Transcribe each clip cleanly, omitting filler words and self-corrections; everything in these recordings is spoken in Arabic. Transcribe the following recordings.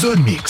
زون ميكس.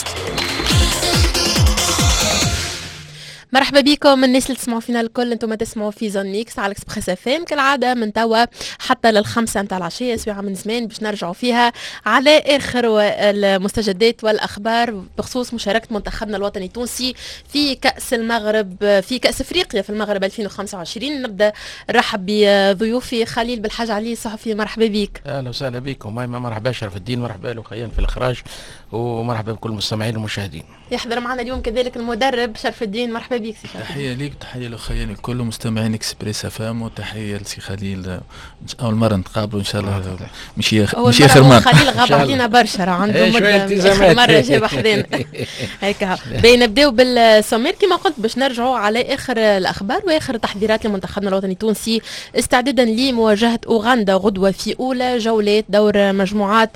مرحبا بكم الناس اللي تسمعوا فينا الكل. انتم تسمعوا في زون ميكس على اكسبريس اف ام كالعاده من توا حتى لل5 متاع العشيه، سواء من زمان باش نرجعوا فيها على اخر المستجدات والاخبار بخصوص مشاركه منتخبنا الوطني التونسي في كاس المغرب، في كاس افريقيا في المغرب 2025. نبدا نرحب بضيوفي خليل بالحاج علي صحفي، مرحبا بك. اهلا وسهلا بكم. مرحبا شرف الدين، مرحبا له خيان في الاخراج، ومرحبا بكل المستمعين والمشاهدين. يحضر معنا اليوم كذلك المدرب شرف الدين، مرحبا بك سي شرف. تحيه ليك، تحيه لخياني الكل مستمعين اكسبريس افام، وتحيه لسي خليل. اول مره نتقابلوا ان شاء الله، مش اخر مره. خليل غاب علينا برشا، عنده مده اخر مره جاب حدين هيك. باين نبداو بالسمير كما قلت باش نرجعوا على اخر الاخبار واخر تحضيرات لمنتخبنا الوطني التونسي استعدادا لمواجهه اوغندا غدوه في اولى جولات دور مجموعات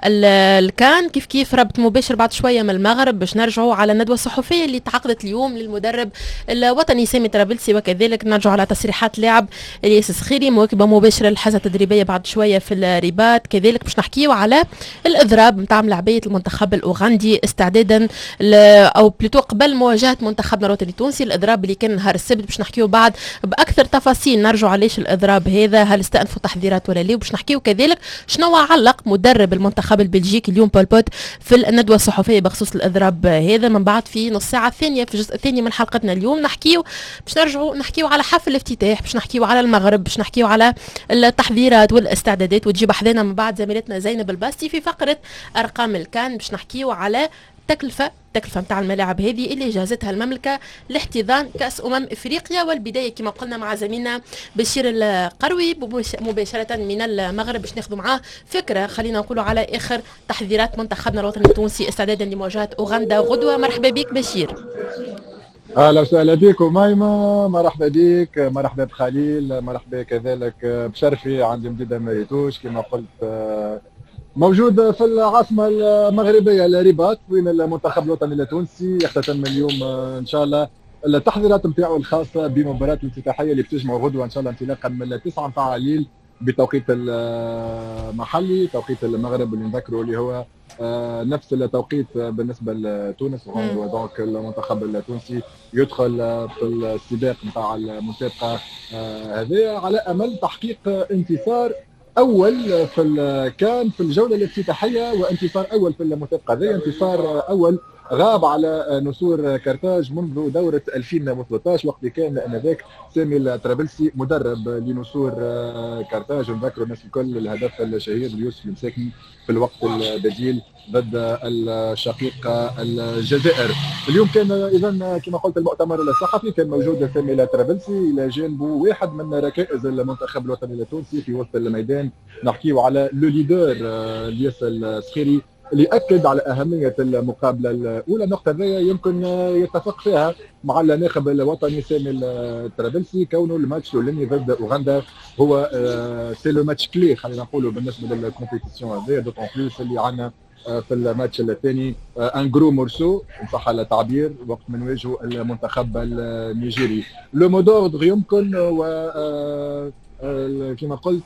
الكان. كيف ربط مباشر بعد شويه من المغرب باش نرجعوا على الندوه الصحفيه اللي تعقدت اليوم للمدرب الوطني سامي طرابلسي، وكذلك نرجع على تصريحات لاعب الياس الصخيري مواكبه مباشره للحصه التدريبيه بعد شويه في الرباط. كذلك باش نحكيوا على الاضراب نتاع لاعبيه المنتخب الاوغندي استعدادا او بلوتو قبل مواجهه منتخبنا الوطني التونسي. الاضراب اللي كان نهار السبت باش نحكيوا بعد باكثر تفاصيل، نرجع علاش الاضراب هذا، هل استأنفوا تحذيرات ولا لا، وباش نحكيوا كذلك شنو علق مدرب المنتخب البلجيكي اليوم بول بوت في الندوه الصحفيه بخصوص الاضراب هذا. من بعد في نص ساعه الثانيه في الجزء الثاني من حلقتنا اليوم باش نرجعوا نحكيوا على حفل الافتتاح، باش نحكيوا على المغرب، باش نحكيوا على التحضيرات والاستعدادات، وتجيب حذانا من بعد زميلتنا زينب الباستي في فقره ارقام الكان باش نحكيوا على تكلفه نتاع الملاعب هذه اللي جهزتها المملكه لاحتضان كاس افريقيا. والبدايه كما قلنا مع زميلنا بشير القروي مباشره من المغرب باش ناخذوا معاه فكره، خلينا نقولوا على اخر تحضيرات منتخبنا الوطني التونسي استعدادا لمواجهه اوغندا غدوه. مرحبا بك بشير. اهلا وسهلا بكم مايمه، مرحبا بك، مرحبا بخليل، مرحبا كذلك بشرفي. عندي مديده ما ريتوش كما قلت، موجود في العاصمه المغربيه الرباط وين المنتخب الوطني التونسي يختتم اليوم ان شاء الله التحضيرات نتاعو الخاصه بمباراه الافتتاحيه اللي بتجمع غدوه ان شاء الله انطلاقا من 9 متاع الليل بتوقيت المحلي، توقيت المغرب اللي نذكروا اللي هو نفس التوقيت بالنسبه لتونس. ودونك المنتخب التونسي يدخل في السباق نتاع المسابقه هذه على امل تحقيق انتصار اول كان في الجوله الافتتاحيه، وانتصار اول في المسابقه هذه، انتصار اول غاب على نسور كرتاج منذ دوره 2013 وقت كان انذاك سامي الطرابلسي مدرب لنسور كرتاج. ونذكروا الناس الكل الهدف الشهير ليوسف المساكني في الوقت البديل ضد الشقيق الجزائر. اليوم كان اذا كما قلت المؤتمر الصحفي كان موجود سامي الطرابلسي الى جانبه واحد من ركائز المنتخب الوطني التونسي في وسط الميدان. نحكيو على لو ليدر الياس الصخيري اللي اكد على اهميه المقابله الاولى. النقطه هذه يمكن يتفق فيها مع الناخب الوطني سامي الطرابلسي، كونه الماتش الاولاني ضد اوغندا هو سي لو ماتش كلي خلينا نقولوا بالنسبه للكومبيتيسيون هذه، دوطون بلوس اللي عندنا في الماتش الثاني ان جرو مورسو ان صح التعبير وقت من نواجهوا المنتخب النيجيري. لو مو دوردر يمكن و كما قلت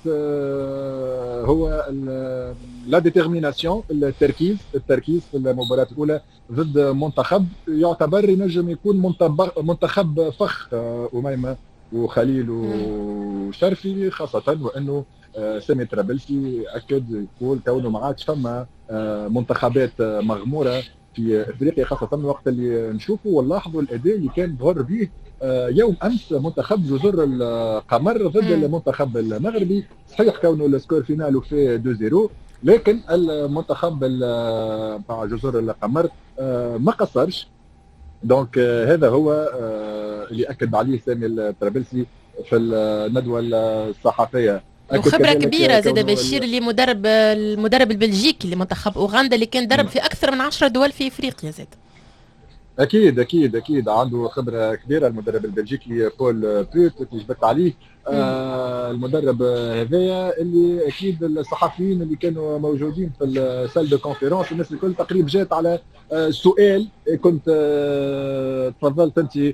هو لا ديتيرميناسيون، التركيز في المباراة الأولى ضد منتخب يعتبر ينجم يكون منتخب فخ أميمة وخليل وشرفي، خاصة وأنه سامي طرابلسي أكد يقول كونه ما عادش فما منتخبات مغمورة في افريقيا، خاصه الوقت اللي نشوفوا ونلاحظوا الاداء اللي كان ظهر به يوم امس منتخب جزر القمر ضد المنتخب المغربي. صحيح كونه السكور فينالو في 2-0، لكن المنتخب مع جزر القمر ما قصرش. دونك هذا هو اللي اكد عليه سامي الطرابلسي في الندوه الصحفيه. وخبره كبيره زاد بشير اللي المدرب البلجيكي لمنتخب اوغندا اللي كان درب في اكثر من 10 دول في افريقيا زاد. اكيد عنده خبره كبيره المدرب البلجيكي بول بوت اللي جبت عليه. المدرب هذايا اللي اكيد الصحفيين اللي كانوا موجودين في السال دو كونفيرونس الناس الكل تقريبا جات على سؤال كنت تفضلت انت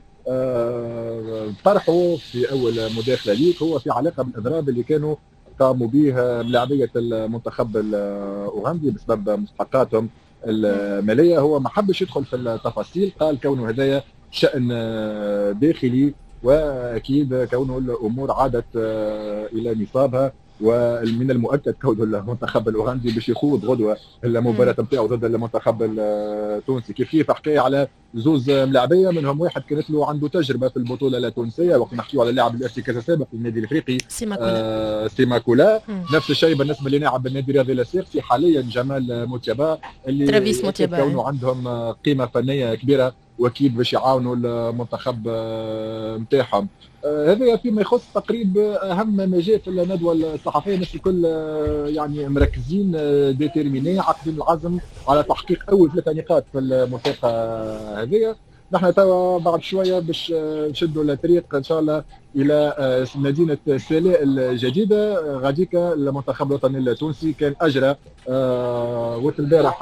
طرحه في اول مداخله ليك، هو في علاقه بالاضراب اللي كانوا قاموا به لاعبيه المنتخب الاوغندي بسبب مستحقاتهم الماليه هو ما حبش يدخل في التفاصيل، قال كونه هدايا شان داخلي، واكيد كونه الامور عادت الى نصابها، ومن المؤكد كون المنتخب الاوغندي باش يخوض غدوه المباراه نتاعو ضد المنتخب التونسي. كيف حكايه على زوز ملاعبيه، منهم واحد كانت له عنده تجربه في البطوله التونسيه، وقت نحكيو على اللاعب الارتكاز السابق في النادي الافريقي سيماكولا. نفس الشيء بالنسبه للاعب النادي الرياضي الاسيرسي حاليا جمال موتيابا، اللي كونوا عندهم قيمه فنيه كبيره، واكيد باش يعاونوا المنتخب نتاعهم. هذا فيما يخص تقريب اهم ما جاء في الندوه الصحفيه. الناس الكل يعني مركزين ديتيرميني، عاقدين العزم على تحقيق اول 3 نقاط في المسابقه هذه. نحن توا بعد شويه باش نشدوا الطريق ان شاء الله الى مدينه سالاء الجديده. غاديك المنتخب الوطني التونسي كان اجرى وقت البارح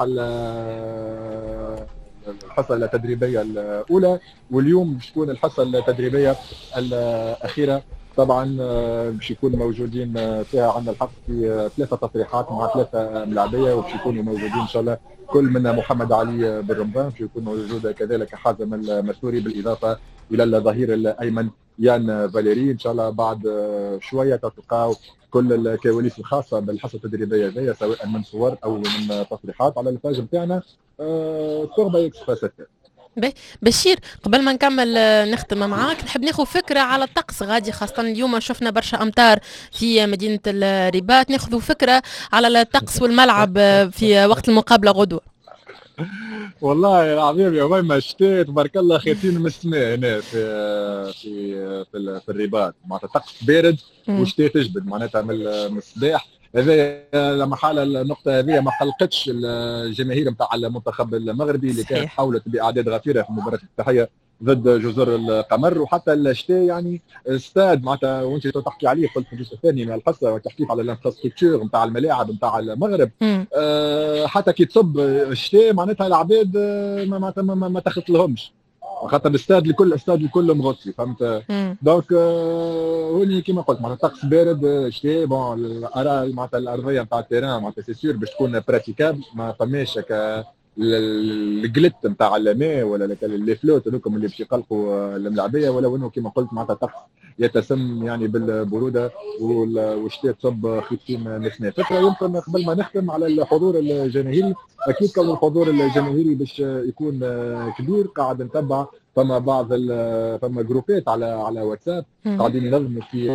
الحصه التدريبيه الاولى، واليوم باش تكون الحصه التدريبيه الاخيره. طبعا باش يكونوا موجودين فيها عندنا الحق في 3 تصريحات مع 3 ملاعبيه، وباش يكونوا موجودين ان شاء الله كل من محمد علي بالرمضان، باش يكون موجود كذلك حازم المسوري، بالاضافه الى الظهير الايمن يان فاليري. ان شاء الله بعد شويه تلقاو كل الكواليس الخاصه بالحصه التدريبيه هذه، سواء من صور او من تصريحات على الباج نتاعنا سوربا اكسبريس. بشير، قبل ما نكمل نختم معاك، نحب ناخذ فكره على الطقس غادي، خاصه اليوم شفنا برشا امطار في مدينه الرباط، ناخذ فكره على الطقس والملعب في وقت المقابله غدوه. والله العظيم يا ما شتاء تبارك الله خيتين من السماء هنا في الرباط، معناتها طقس بارد وشتاء تجبد معناتها من الصباح. هذا لما حال النقطه هذه ما قلقتش الجماهير نتاع المنتخب المغربي اللي كانت حاولت باعداد غفيره في مباراه الافتتاحيه ضد جزر القمر. وحتى الشتاء يعني استاد معناتها وانت تحكي عليه قلت في الجزء الثاني من الحصه وتحكي على الانفراستركتور نتاع الملاعب نتاع المغرب، حتى كي تصب الشتاء معناتها العباد ما تاخذ لهمش، خاطر الاستاد الكل مغطي، فهمت؟ دونك هوني كيما قلت معناتها طقس بارد شتاء. بون الاراء معناتها الارضيه نتاع التيران معناتها سي سيور باش تكون براتيكابل، ما فماش الجلت نتاع الماء ولا لي فلوت هذوكم اللي باش يقلقوا الملاعبيه، ولو انه كما قلت معناتها طقس يتسم يعني بالبروده والشتاء تصب خيطين نسمه. فكره يمكن قبل ما نختم على الحضور الجماهيري، اكيد كون الحضور الجماهيري باش يكون كبير قاعد نتبع، فما جروبات على واتساب قاعدين ينظموا في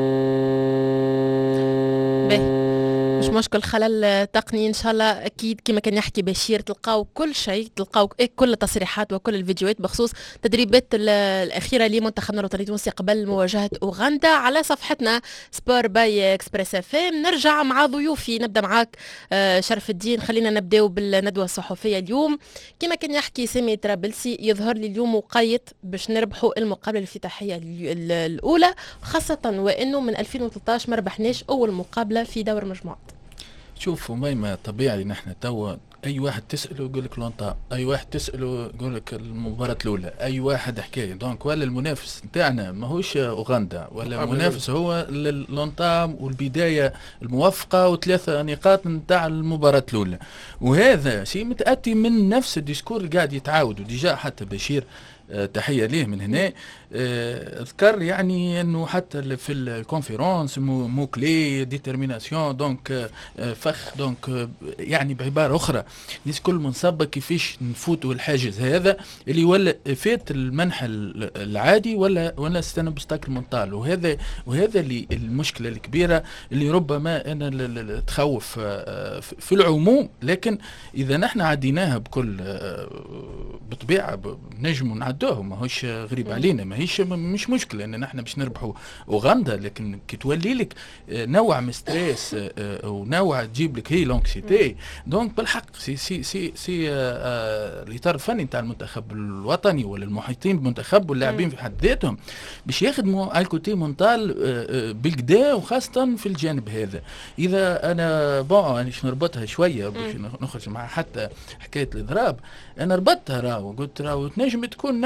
مش مشكل خلل تقني ان شاء الله. اكيد كما كان يحكي بشير تلقاو كل شيء، تلقاو كل التصريحات وكل الفيديوهات بخصوص تدريبات الاخيره لمنتخبنا الوطني التونسي قبل مواجهه اوغندا على صفحتنا سبور باي اكسبريس اف ام. نرجع مع ضيوفي، نبدا معاك شرف الدين. خلينا نبداو بالندوه الصحفيه اليوم. كما كان يحكي سامي طرابلسي، يظهر لي اليوم مقيد باش نربحوا المقابله الافتتاحيه الاولى، خاصه وانه من 2013 ما ربحناش اول مقابله في دور مجموعات. شوفوا ميمة طبيعي نحن توا اي واحد تساله يقول لك لونطا، اي واحد تساله يقول لك المباراه الاولى، اي واحد حكايه. دونك ولا المنافس نتاعنا ماهوش اوغندا، ولا المنافس هو لونطا والبدايه الموفقه و3 نقاط نتاع المباراه الاولى. وهذا شيء متاتي من نفس الديسكور اللي قاعد يتعاود، وديجا حتى بشير تحيه ليه من هنا اذكر يعني انه حتى في الكونفيرونس مو كلي ديترميناسيون دونك فخ دونك يعني بعباره اخرى الناس كل منصبه كيفاش نفوتوا الحاجز هذا اللي ولا فات المنح العادي ولا استنى بستاكل منطال. وهذا اللي المشكله الكبيره اللي ربما انا تخوف في العموم. لكن اذا نحن عديناها بكل بطبيعه نجم نعدوه، ماهوش غريب علينا، ماهيش مش مشكله ان نحن باش نربحوا اوغندا. لكن كي تولي لك نوع من ستريس ونوع تجيب لك هي لونكسيتي، دونك بالحق سي الاطار الفني نتاع المنتخب الوطني ولا المحيطين بالمنتخب واللاعبين في حد ذاتهم باش يخدموا على الكوتي مونتال بالكدا، وخاصه في الجانب هذا. اذا انا باش نربطها شويه باش نخرج مع حتى حكايه الاضراب، انا ربطتها راهو قلت راهو تنجم تكون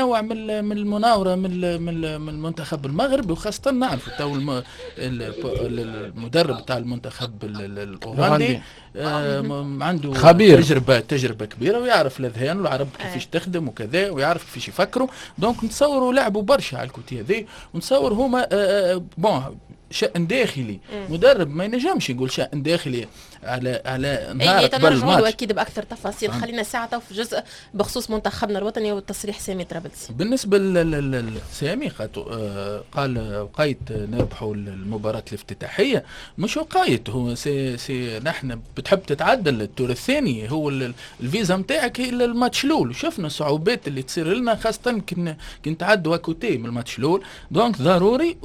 نوع من المناوره من المنتخب المغربي، وخاصه نعرف تو المدرب تاع المنتخب الاوغندي عنده خبير تجربه كبيره، ويعرف الاذهان والعرب كيفاش تخدم وكذا، ويعرف كيفاش يفكروا. دونك نتصوروا لعبوا برشا على الكوتي هذي، ونتصور هما بون شأن داخلي. مدرب ما ينجمش يقول شأن داخلي على نهار قبل الماتش. اكيد باكثر تفاصيل. خلينا ساعه في جزء بخصوص منتخبنا الوطني والتصريح سامي طرابلسي. بالنسبه لسامي قال وقايت نربحوا المباراه الافتتاحيه، مش وقايت، هو سي نحن بتحب تتعدل الدور الثاني، هو الفيزا نتاعك هي الماتش الاول، وشفنا الصعوبات اللي تصير لنا خاصه كنت تعدوا كوتي من الماتش الاول. دونك ضروري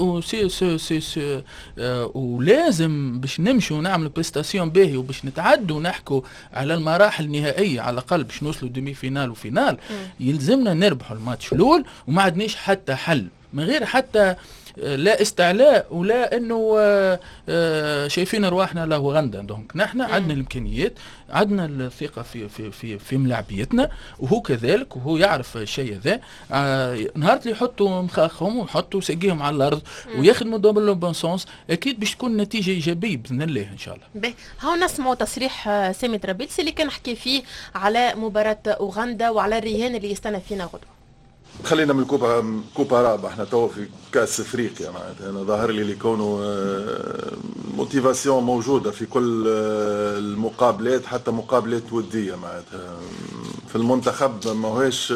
ولازم باش نمشوا ونعملوا بريستاسيون باهي وباش نتعدوا ونحكوا على المراحل النهائيه على الاقل باش نوصلوا دومي فينال وفينال، يلزمنا نربحوا الماتش الاول، وما عندناش حتى حل من غير حتى لا استعلاء ولا انه شايفين ارواحنا لأوغندا. دونك نحن عندنا الامكانيات، عندنا الثقه في ملاعبيتنا، وهو كذلك، وهو يعرف الشيء ذا. نهار اللي يحطوا مخاخهم ويحطوا ساقيهم على الارض ويخدموا دوبل بون سونس، اكيد باش تكون نتيجه ايجابيه باذن الله ان شاء الله. باهي، هاو نسمعوا تصريح سامي طرابلسي اللي كان حكي فيه على مباراه اوغندا وعلى الرهان اللي يستنى فينا غدوه. خلينا من كوبا رابع، احنا تو في كاس افريقيا معناتها. انا ظاهر لي اللي يكونوا موتيفاسيون موجوده في كل المقابلات، حتى مقابلات وديه معناتها. في المنتخب ماهوش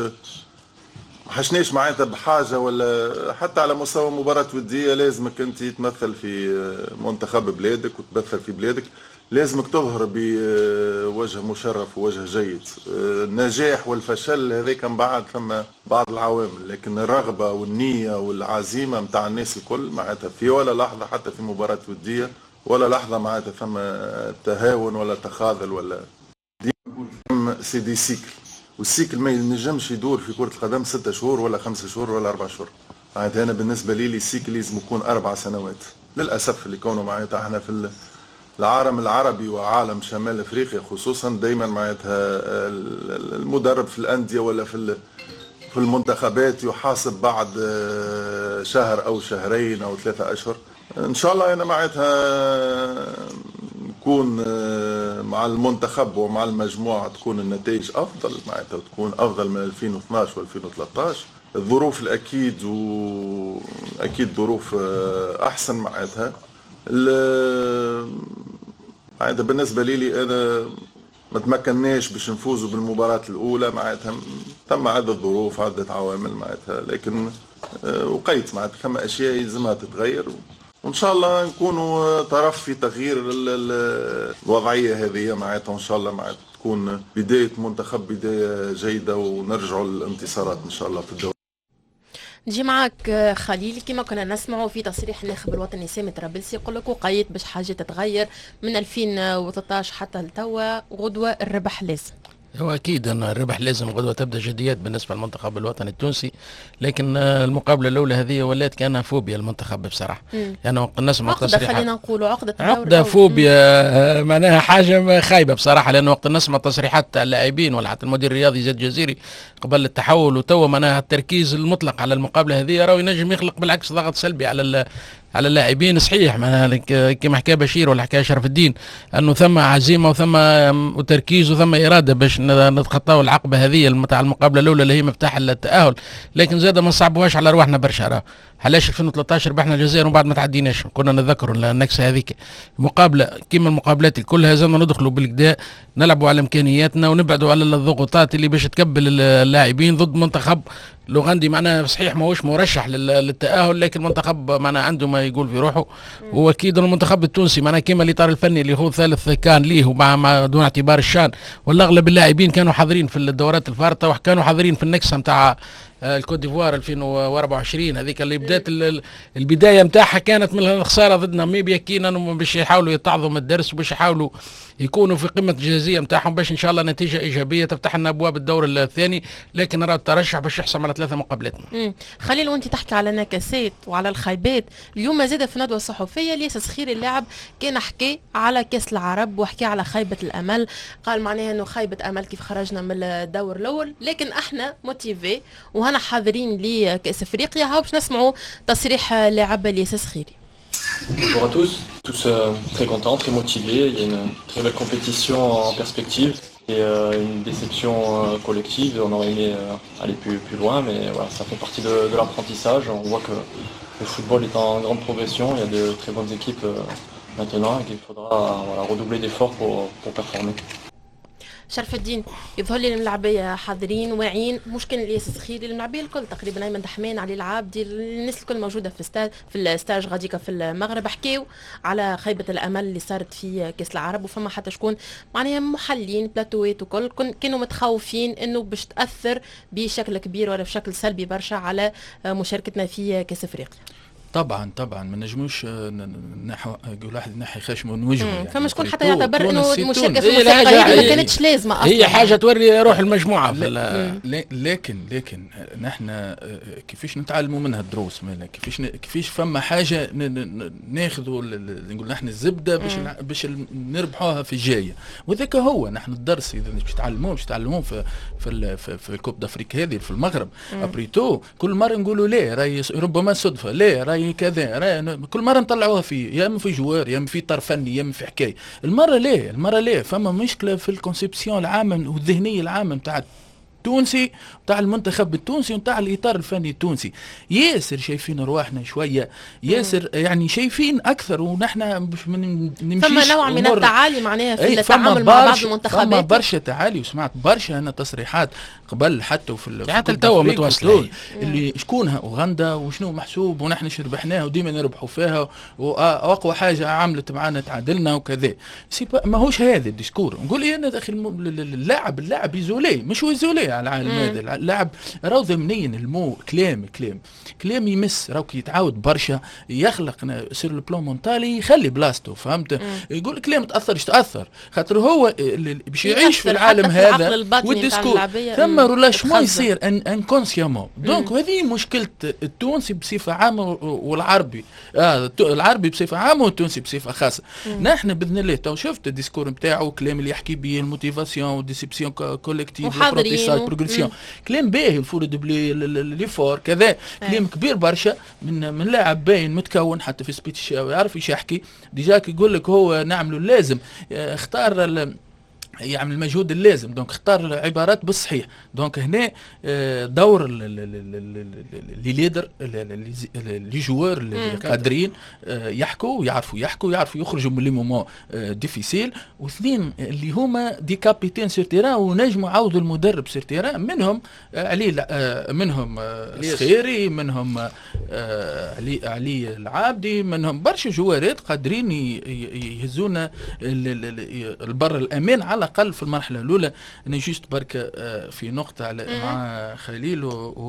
حشناش معناتها بحاجه، ولا حتى على مستوى مباراه وديه لازمك انت تمثل في منتخب بلادك وتمثل في بلادك، لازمك تظهر بوجه مشرف ووجه جيد. النجاح والفشل هذا كان بعد ثم بعض العوامل، لكن الرغبه والنيه والعزيمه نتاع الناس الكل معناتها في ولا لحظه حتى في مباراه وديه ولا لحظه معناتها ثم تهاون ولا تخاذل ولا ديما سي دي سيكل، والسيكل ما ينجمش يدور في كره القدم 6 شهور ولا 5 شهور ولا 4 شهور. معناتها انا بالنسبه لي السيكل لازم يكون 4 سنوات. للاسف اللي كونوا معناتها احنا في العالم العربي وعالم شمال افريقيا خصوصا دائما معناتها المدرب في الانديه ولا في المنتخبات يحاسب بعد شهر او شهرين او 3 اشهر. ان شاء الله انا معناتها نكون مع المنتخب ومع المجموعه تكون النتائج افضل معناتها، وتكون افضل من 2012 و2013. الظروف الاكيد واكيد ظروف احسن معناتها. معناتها بالنسبه لي انا ما تمكناش باش نفوزوا بالمباراه الاولى معناتها، ثم عده ظروف عده عوامل معناتها، لكن وقيت معناتها ثم اشياء لازمها تتغير، وان شاء الله نكونوا طرف في تغيير الوضعيه هذه معناتها، وان شاء الله معناتها تكون بدايه منتخب بدايه جيده ونرجعوا للانتصارات ان شاء الله في الدوري. نجي معك خليل. كما كنا نسمعوا في تصريح الناخب الوطني سامي طرابلسي يقول لك وقيت باش حاجه تتغير من 2013 حتى لتوا، غدوه الربح لازم. هو اكيد ان الربح لازم، غدوه تبدا جديات بالنسبه للمنتخب الوطني التونسي، لكن المقابله الاولى هذه ولات كانها فوبيا المنتخب بصراحه. يعني وقت نسمع تصريحات خلينا نقولوا عقده فوبيا، معناها حاجه خايبه بصراحه، لانه وقت نسمع تصريحات اللاعبين ولا حتى المدير الرياضي زيد جزيري قبل التحول وتوا معناها التركيز المطلق على المقابله هذه راه ينجم يخلق بالعكس ضغط سلبي على اللاعبين. صحيح معناها كما حكى بشير ولا حكى شرف الدين انه ثم عزيمه وثم تركيز وثم اراده باش نتخطاو العقبه هذه نتاع المقابله الاولى اللي هي مفتاح التاهل، لكن زاد ما نصعبوهاش على رواحنا برشا. علاش 2013 ربحنا الجزائر وبعد ما تعديناش، كنا نتذكروا النكسه هذيك. مقابله كيما المقابلات الكل لازمنا ندخلوا بالكدا، نلعبوا على امكانياتنا ونبعدوا على الضغوطات اللي باش تكبل اللاعبين ضد منتخب الاوغندي. معناها صحيح ماهوش مرشح للتاهل، لكن المنتخب معناها عنده ما يقول في روحه. واكيد المنتخب التونسي معناها كيما الاطار الفني اللي هو ثالث كان ليه ومع دون اعتبار الشان، والاغلب اللاعبين كانوا حاضرين في الدورات الفارطه وكانوا حاضرين في النكسه نتاع الكوت ديفوار 2024 هذيك اللي بدات بدات البدايه نتاعها كانت من الخساره ضد ناميبيا، كينا باش يحاولوا يتعظوا من الدرس وباش يحاولوا يكونوا في قمه الجاهزيه نتاعهم باش ان شاء الله نتيجه ايجابيه تفتح لنا ابواب الدور الثاني، لكن نرى الترشح باش يحسم على 3 مقابلات. خليل، وانت تحكي على نكسات وعلى الخيبات، اليوم زاد في ندوه صحفيه الياس سخيري اللاعب كان حكي على كاس العرب وحكي على خيبه الامل، قال معناها انه خيبه امل كيف خرجنا من الدور الاول، لكن احنا موتيفي وهنا حاضرين لكاس افريقيا. هاو باش نسمعوا تصريح لاعب الياس سخيري. Bonjour à tous très contents, très motivés. Il y a une très belle compétition en perspective et une déception collective. On aurait aimé aller plus loin, mais voilà, ça fait partie de l'apprentissage. On voit que le football est en grande progression. Il y a de très bonnes équipes maintenant et qu'il faudra redoubler d'efforts pour performer. شرف الدين، يظهر لي الملاعبيه حاضرين واعيين، مش كان الياس سخيري، الملاعبيه الكل تقريبا، ايمن دحمان، علي العابدي، الناس الكل موجوده في الستاج غاديكا في المغرب، حكاو على خيبه الامل اللي صارت في كاس العرب، وفما حتى شكون معناها محلين بلاتوات وكل كانوا متخوفين انه باش تاثر بشكل كبير ولا بشكل سلبي برشا على مشاركتنا في كاس افريقيا. طبعا ما نجموش يقول واحد نحي خشم ونوجهه يعني. فما شكون حتى يعتبر انه المشاركه في المسابقه هذه ما كانتش لازمه اصلا، هي حاجه توري روح المجموعه لكن نحن كيفاش نتعلموا منها الدروس، كيفاش فما حاجه ناخذوا نقول نحن الزبده باش نربحوها في الجايه، وذاك هو نحن الدرس اذا باش تعلموه في الكوب دافريك هذه في المغرب. ابريتو كل مره نقولوا ليه راهي ربما صدفه، ليه راهي كذا، كل مره نطلعوها فيه، يا اما في جوار يا اما في طرف فني يا اما في حكايه. المره ليه فما مشكله في الكونسيبسيون العامه والذهنيه العامه نتاع التونسي، نتاع المنتخب التونسي ونتاع الاطار الفني التونسي. ياسر شايفين رواحنا شويه، ياسر يعني شايفين اكثر، ونحن مش نمشيش. فما نوع من التعالي معناها في التعامل مع بعض المنتخبات، فما برشا تعالي، وسمعت برشا انا تصريحات قبل حتى حتى التوا متواصله اللي شكونها اوغندا وشنو محسوب ونحن ربحناها وديما نربحوا فيها، واقوى حاجه عملت معنا تعادلنا وكذا. ماهوش هذا الديسكور. نقول انا اخي اللاعب يزولي، مش هو يزولي على العالم هذا. اللاعب راهو ضمنيا المو كلام يمس، راهو كي يتعاود برشا يخلق سير البلان مونتالي، يخلي بلاصتو، فهمت؟ يقول كلام تاثر خاطر هو باش يعيش في العالم هذا والديسكور ثم رولاشمون يصير انكونسيامون. دونك هذه مشكله التونسي بصفه عامه والعربي، العربي بصفه عامه والتونسي بصفه خاصه. نحن باذن الله تو شفت الديسكور نتاعو، الكلام اللي يحكي به الموتيفاسيون والديسيبسيون كوليكتيف بروغريسيون، كلام باهي، الفور دوبلي لي فور كذا، كلام كبير برشا من لاعب باين متكون حتى في سبيتش يعرف ايش يحكي. ديجاك يقول لك هو نعملوا اللازم، اختار يعمل المجهود اللازم، دونك اختار عبارات بالصحيح. دونك هنا دور لي ليدر لي جوار اللي قادرين يحكوا، يعرفوا يخرجوا من لي مومون ديفيسيل، واثنين اللي هما دي كابيتين سير تيران ونجموا يعوضوا المدرب سير تيران، منهم منهم السخيري، منهم علي العابدي، منهم برشا جوارات قادرين يهزونا البر الامان على الاقل في المرحله الاولى. انا جيست برك في نقطه مع خليل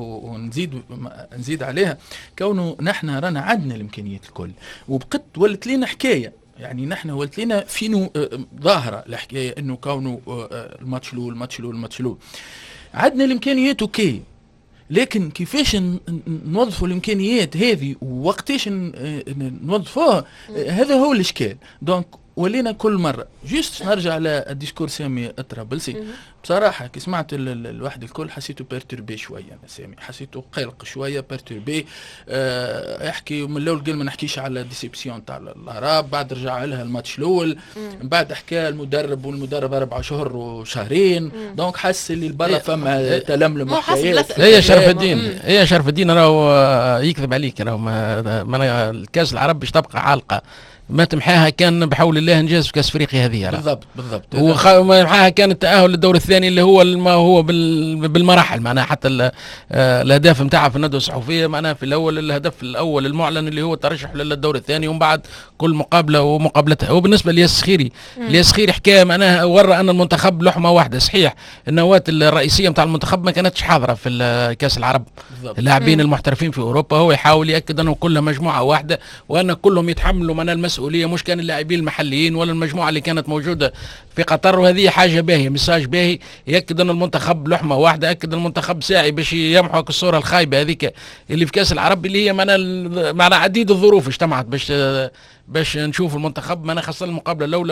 ونزيد عليها، كونه نحن رانا عندنا الامكانيات الكل، وبقت ولت لنا حكايه، يعني نحن ولت لنا فينو ظاهره الحكايه انه كونه الماتش الاول عندنا الامكانيات اوكي، لكن كيفاش نوظفوا الامكانيات هذه ووقتاش نوظفوها، هذا هو الاشكال. دونك ولينا كل مرة جيست نرجع على الديسكور سامي الطرابلسي. بصراحة كي سمعت الواحد الكل حسيته بيرتربي شوية، أنا سامي حسيته قلق شوية بيرتربي. يحكي من الأول قال ما نحكيش على ديسيبسيون تاع الأعراب، بعد رجع لها الماتش الأول، بعد حكى المدرب 4 شهور وشهرين، دونك حس اللي البرا فما تلملم وحكايات. هي شرف الدين راهو يكذب عليك، راهو الكاس العرب باش تبقى عالقة ما تمحاها كان بحول الله انجاز في كاس افريقيا هذه. بالضبط ومعها كان التاهل للدور الثاني اللي هو ما هو بالمراحل، معناها حتى الاهداف نتاعها في الندوه الصحفيه، معناها في الاول الهدف الاول المعلن اللي هو الترشح للدور الثاني، ومن بعد كل مقابله ومقابلتها. وبالنسبه لياس سخيري حكايه معناها ورى ان المنتخب لحمه واحده. صحيح النواه الرئيسيه نتاع المنتخب ما كانتش حاضره في كاس العرب، اللاعبين المحترفين في اوروبا، هو يحاول ياكد انه كلها مجموعه واحده وان كلهم يتحملوا من المسؤوليه، مش كان اللاعبين المحليين ولا المجموعه اللي كانت موجوده في قطر. وهذه حاجه باهيه، مساج باهي ياكد ان المنتخب لحمه واحده، اكد ان المنتخب ساعي باش يمحو الصوره الخايبه هذيك اللي في كاس العرب، اللي هي معنا عديد الظروف اجتمعت باش نشوف المنتخب. ما خاصه المقابله الاولى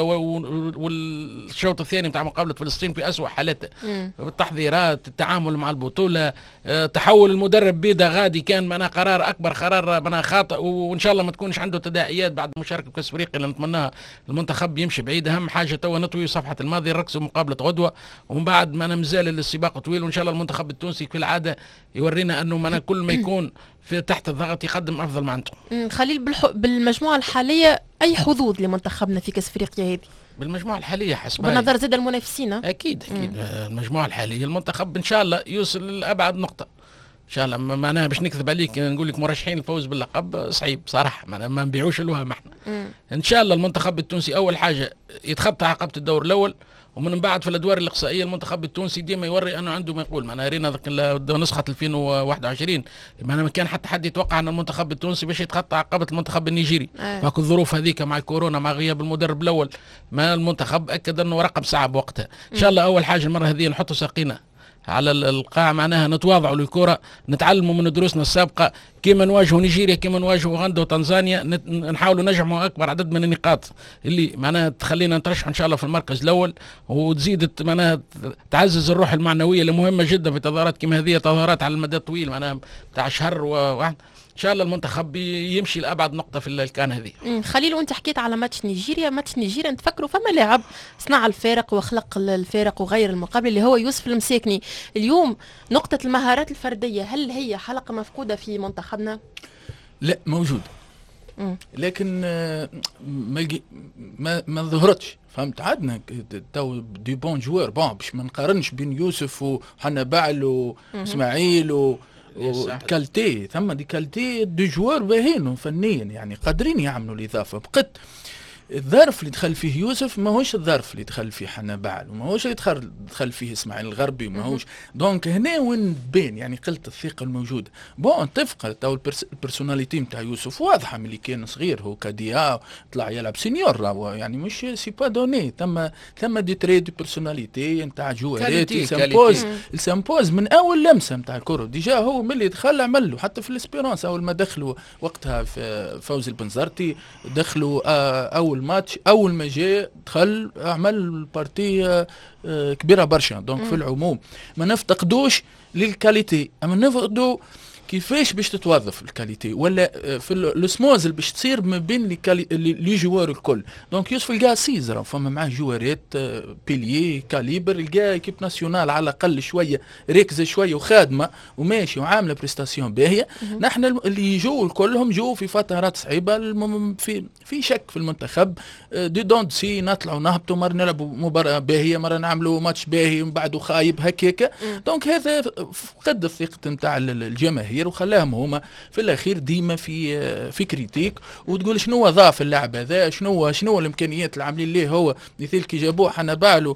والشوط الثاني نتاع مقابله فلسطين في اسوأ حالاتها، التحضيرات، التعامل مع البطوله، تحول المدرب بيدا غادي كان معنا قرار اكبر، قرار معنا خاطئ، وان شاء الله ما تكونش عنده تداعيات بعد المشاركه في كاس افريقيا اللي نتمناها المنتخب يمشي بعيد. اهم حاجه توا نطوي صفحه الماضي، نركزوا مقابله غدوه، ومن بعد معنا مازال السباق طويل، وان شاء الله المنتخب التونسي في العاده يورينا انه معنا كل ما يكون في تحت الضغط يقدم افضل ما عنده. خليل، بالمجموعه الحاليه اي حظوظ لمنتخبنا في كاس افريقيا هذه؟ بالمجموعه الحاليه حسب بنظر زاد المنافسين اكيد المجموعه الحاليه المنتخب ان شاء الله يوصل لابعد نقطه ان شاء الله. معناها باش نكذب عليك نقول لك مرشحين الفوز باللقب صعيب صراحه، معناها ما نبيعوش الوهم احنا. ان شاء الله المنتخب التونسي اول حاجه يتخطى عقبه الدور الاول، ومن بعد في الادوار الاقصائيه المنتخب التونسي ديما يوري انه عنده ما يقول. معناها رينا نسخه 2021 معناها ما كان حتى حد يتوقع ان المنتخب التونسي باش يتخطى عقبه المنتخب النيجيري. فك الظروف هذيك مع كورونا مع غياب المدرب الاول، ما المنتخب اكد انه رقم صعب وقتها. ان شاء الله اول حاجه المره هذه نحط ساقينا على القاع، معناها نتواضعوا للكرة، نتعلموا من دروسنا السابقة، كيما نواجهوا نيجيريا، كيما نواجهوا اوغندا وتنزانيا، نحاولوا نجمعوا اكبر عدد من النقاط اللي معناها تخلينا نترشح ان شاء الله في المركز الاول، وتزيد معناها تعزز الروح المعنويه اللي مهمه جدا في تظاهرات كما هذه، تظاهرات على المدى الطويل معناها بتاع شهر واحد. ان شاء الله المنتخب يمشي لابعد نقطه في الكان هذه. خليل، وانت حكيت على ماتش نيجيريا تفكروا فما لاعب صنع الفارق وخلق الفارق وغير المقابل اللي هو يوسف المساكني. اليوم نقطه المهارات الفرديه هل هي حلقه مفقوده في منتخبنا؟ لا موجوده، لكن ما ظهرتش. فهمت؟ عندنا تو دي بون جوار باش ما نقارنش بين يوسف وحنا بعل واسماعيل كالتي، ثم دي كالتي دي جوار باهين فنيا، يعني قادرين يعملوا الاضافه. بقت الظرف اللي دخل فيه يوسف ماهوش الظرف اللي دخل فيه حنا بعل، وماهوش اللي دخل فيه اسماعيل الغربي، وماهوش. دونك هنا وين بين يعني قلة الثقة الموجودة. بون تفقد تو البرسوناليتي نتاع يوسف واضحة ملي كان صغير، هو كاديا طلع يلعب سينيور، يعني مش سي با دوني، ثم دي تري دي بيرسوناليتي نتاع جوارات السامبوز من اول لمسة نتاع الكرة. ديجا هو ملي دخل عمل له، حتى في الاسبيرانس اول ما دخلوا وقتها في فوزي البنزرتي دخلوا اول ماتش، اول ما جاء دخل عمل بارتي كبيره برشا. دونك في العموم ما نفتقدوش للكاليتي، اما نفقدوا كيفاش باش تتوظف الكاليتي، ولا في الاسموز اللي باش تصير ما بين لي جوار الكل. دونك يوسف القى سيزر فما معاه جوارات بيليي كاليبر، القى ايكيب ناسيونال على الاقل شويه ركزه شويه وخادمه وماشي وعامله بريستاسيون باهيه. نحن اللي يجوا كلهم جو في فترات صعيبه، في شك في المنتخب، دي دونت سي نطلعوا نهبطوا، مره نلعبوا مباراه باهيه، مره نعملوا ماتش باهي ومن بعده خايب هكاك. دونك هذا فقد الثقه نتاع الجماهير وخلاهم هما في الاخير ديما في كريتيك، وتقول شنو ضاف اللاعب هذا، شنو الامكانيات اللي عاملين ليه هو مثل كي جابوه حنا بعلو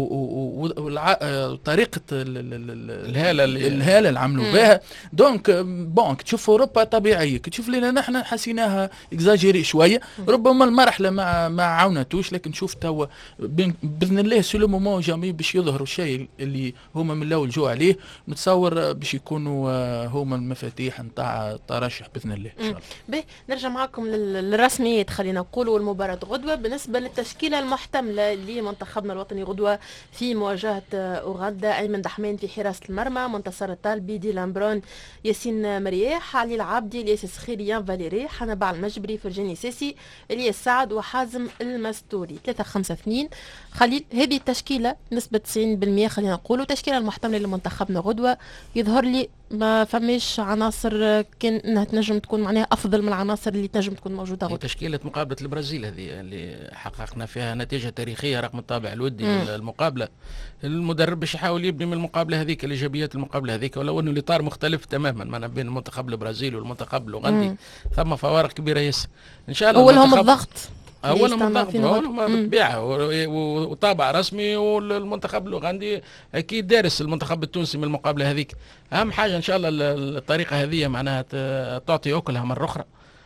وطريقه الهاله اللي عملوا بها. دونك بون تشوف اوروبا طبيعيه، تشوف لنا نحن حسيناها اكزاجيري شويه، ربما المرحله ما عاونتوش، لكن شوف توا باذن الله سي لو مومون جامي باش يظهروا الشيء اللي هما من الاول جو عليه. نتصور باش يكونوا هما المفاتيح نتاع الترشح باذن الله ان شاء الله. باهي نرجع معكم للرسميات، خلينا نقولوا المباراه غدوه. بالنسبه للتشكيله المحتمله لمنتخبنا الوطني غدوه في مواجهه اوغندا: ايمن دحمان في حراسه المرمى، منتصر الطالبي، ديلان برون، ياسين مرياح، علي العابدي، الياس سخيريان فاليري، حنبع المجبري، فرجاني ساسي، الياس سعد، وحازم المستوري. 3-5-2. خليل، هذه التشكيله نسبه 90% خلينا نقولوا تشكيله المحتمله لمنتخبنا غدوه. يظهر لي ما فماش فماش عناصر كان انها تنجم تكون معناها افضل من العناصر اللي تنجم تكون موجوده غدا. تشكيله مقابله البرازيل هذه اللي حققنا فيها نتيجه تاريخيه رغم الطابع الودي المقابله، المدرب باش يحاول يبني من المقابله هذيك الايجابيات المقابله هذيك، ولو انه الاطار مختلف تماما ما بين المنتخب البرازيلي والمنتخب الاوغندي ثم فوارق كبيره ياسر. ان شاء الله اولهم الضغط، اولهم الضغط بالطبيعه وطابع رسمي، والمنتخب الاوغندي اكيد دارس المنتخب التونسي من المقابله هذيك. اهم حاجه ان شاء الله الطريقه هذه معناها تعطي اكلها مره اخرى،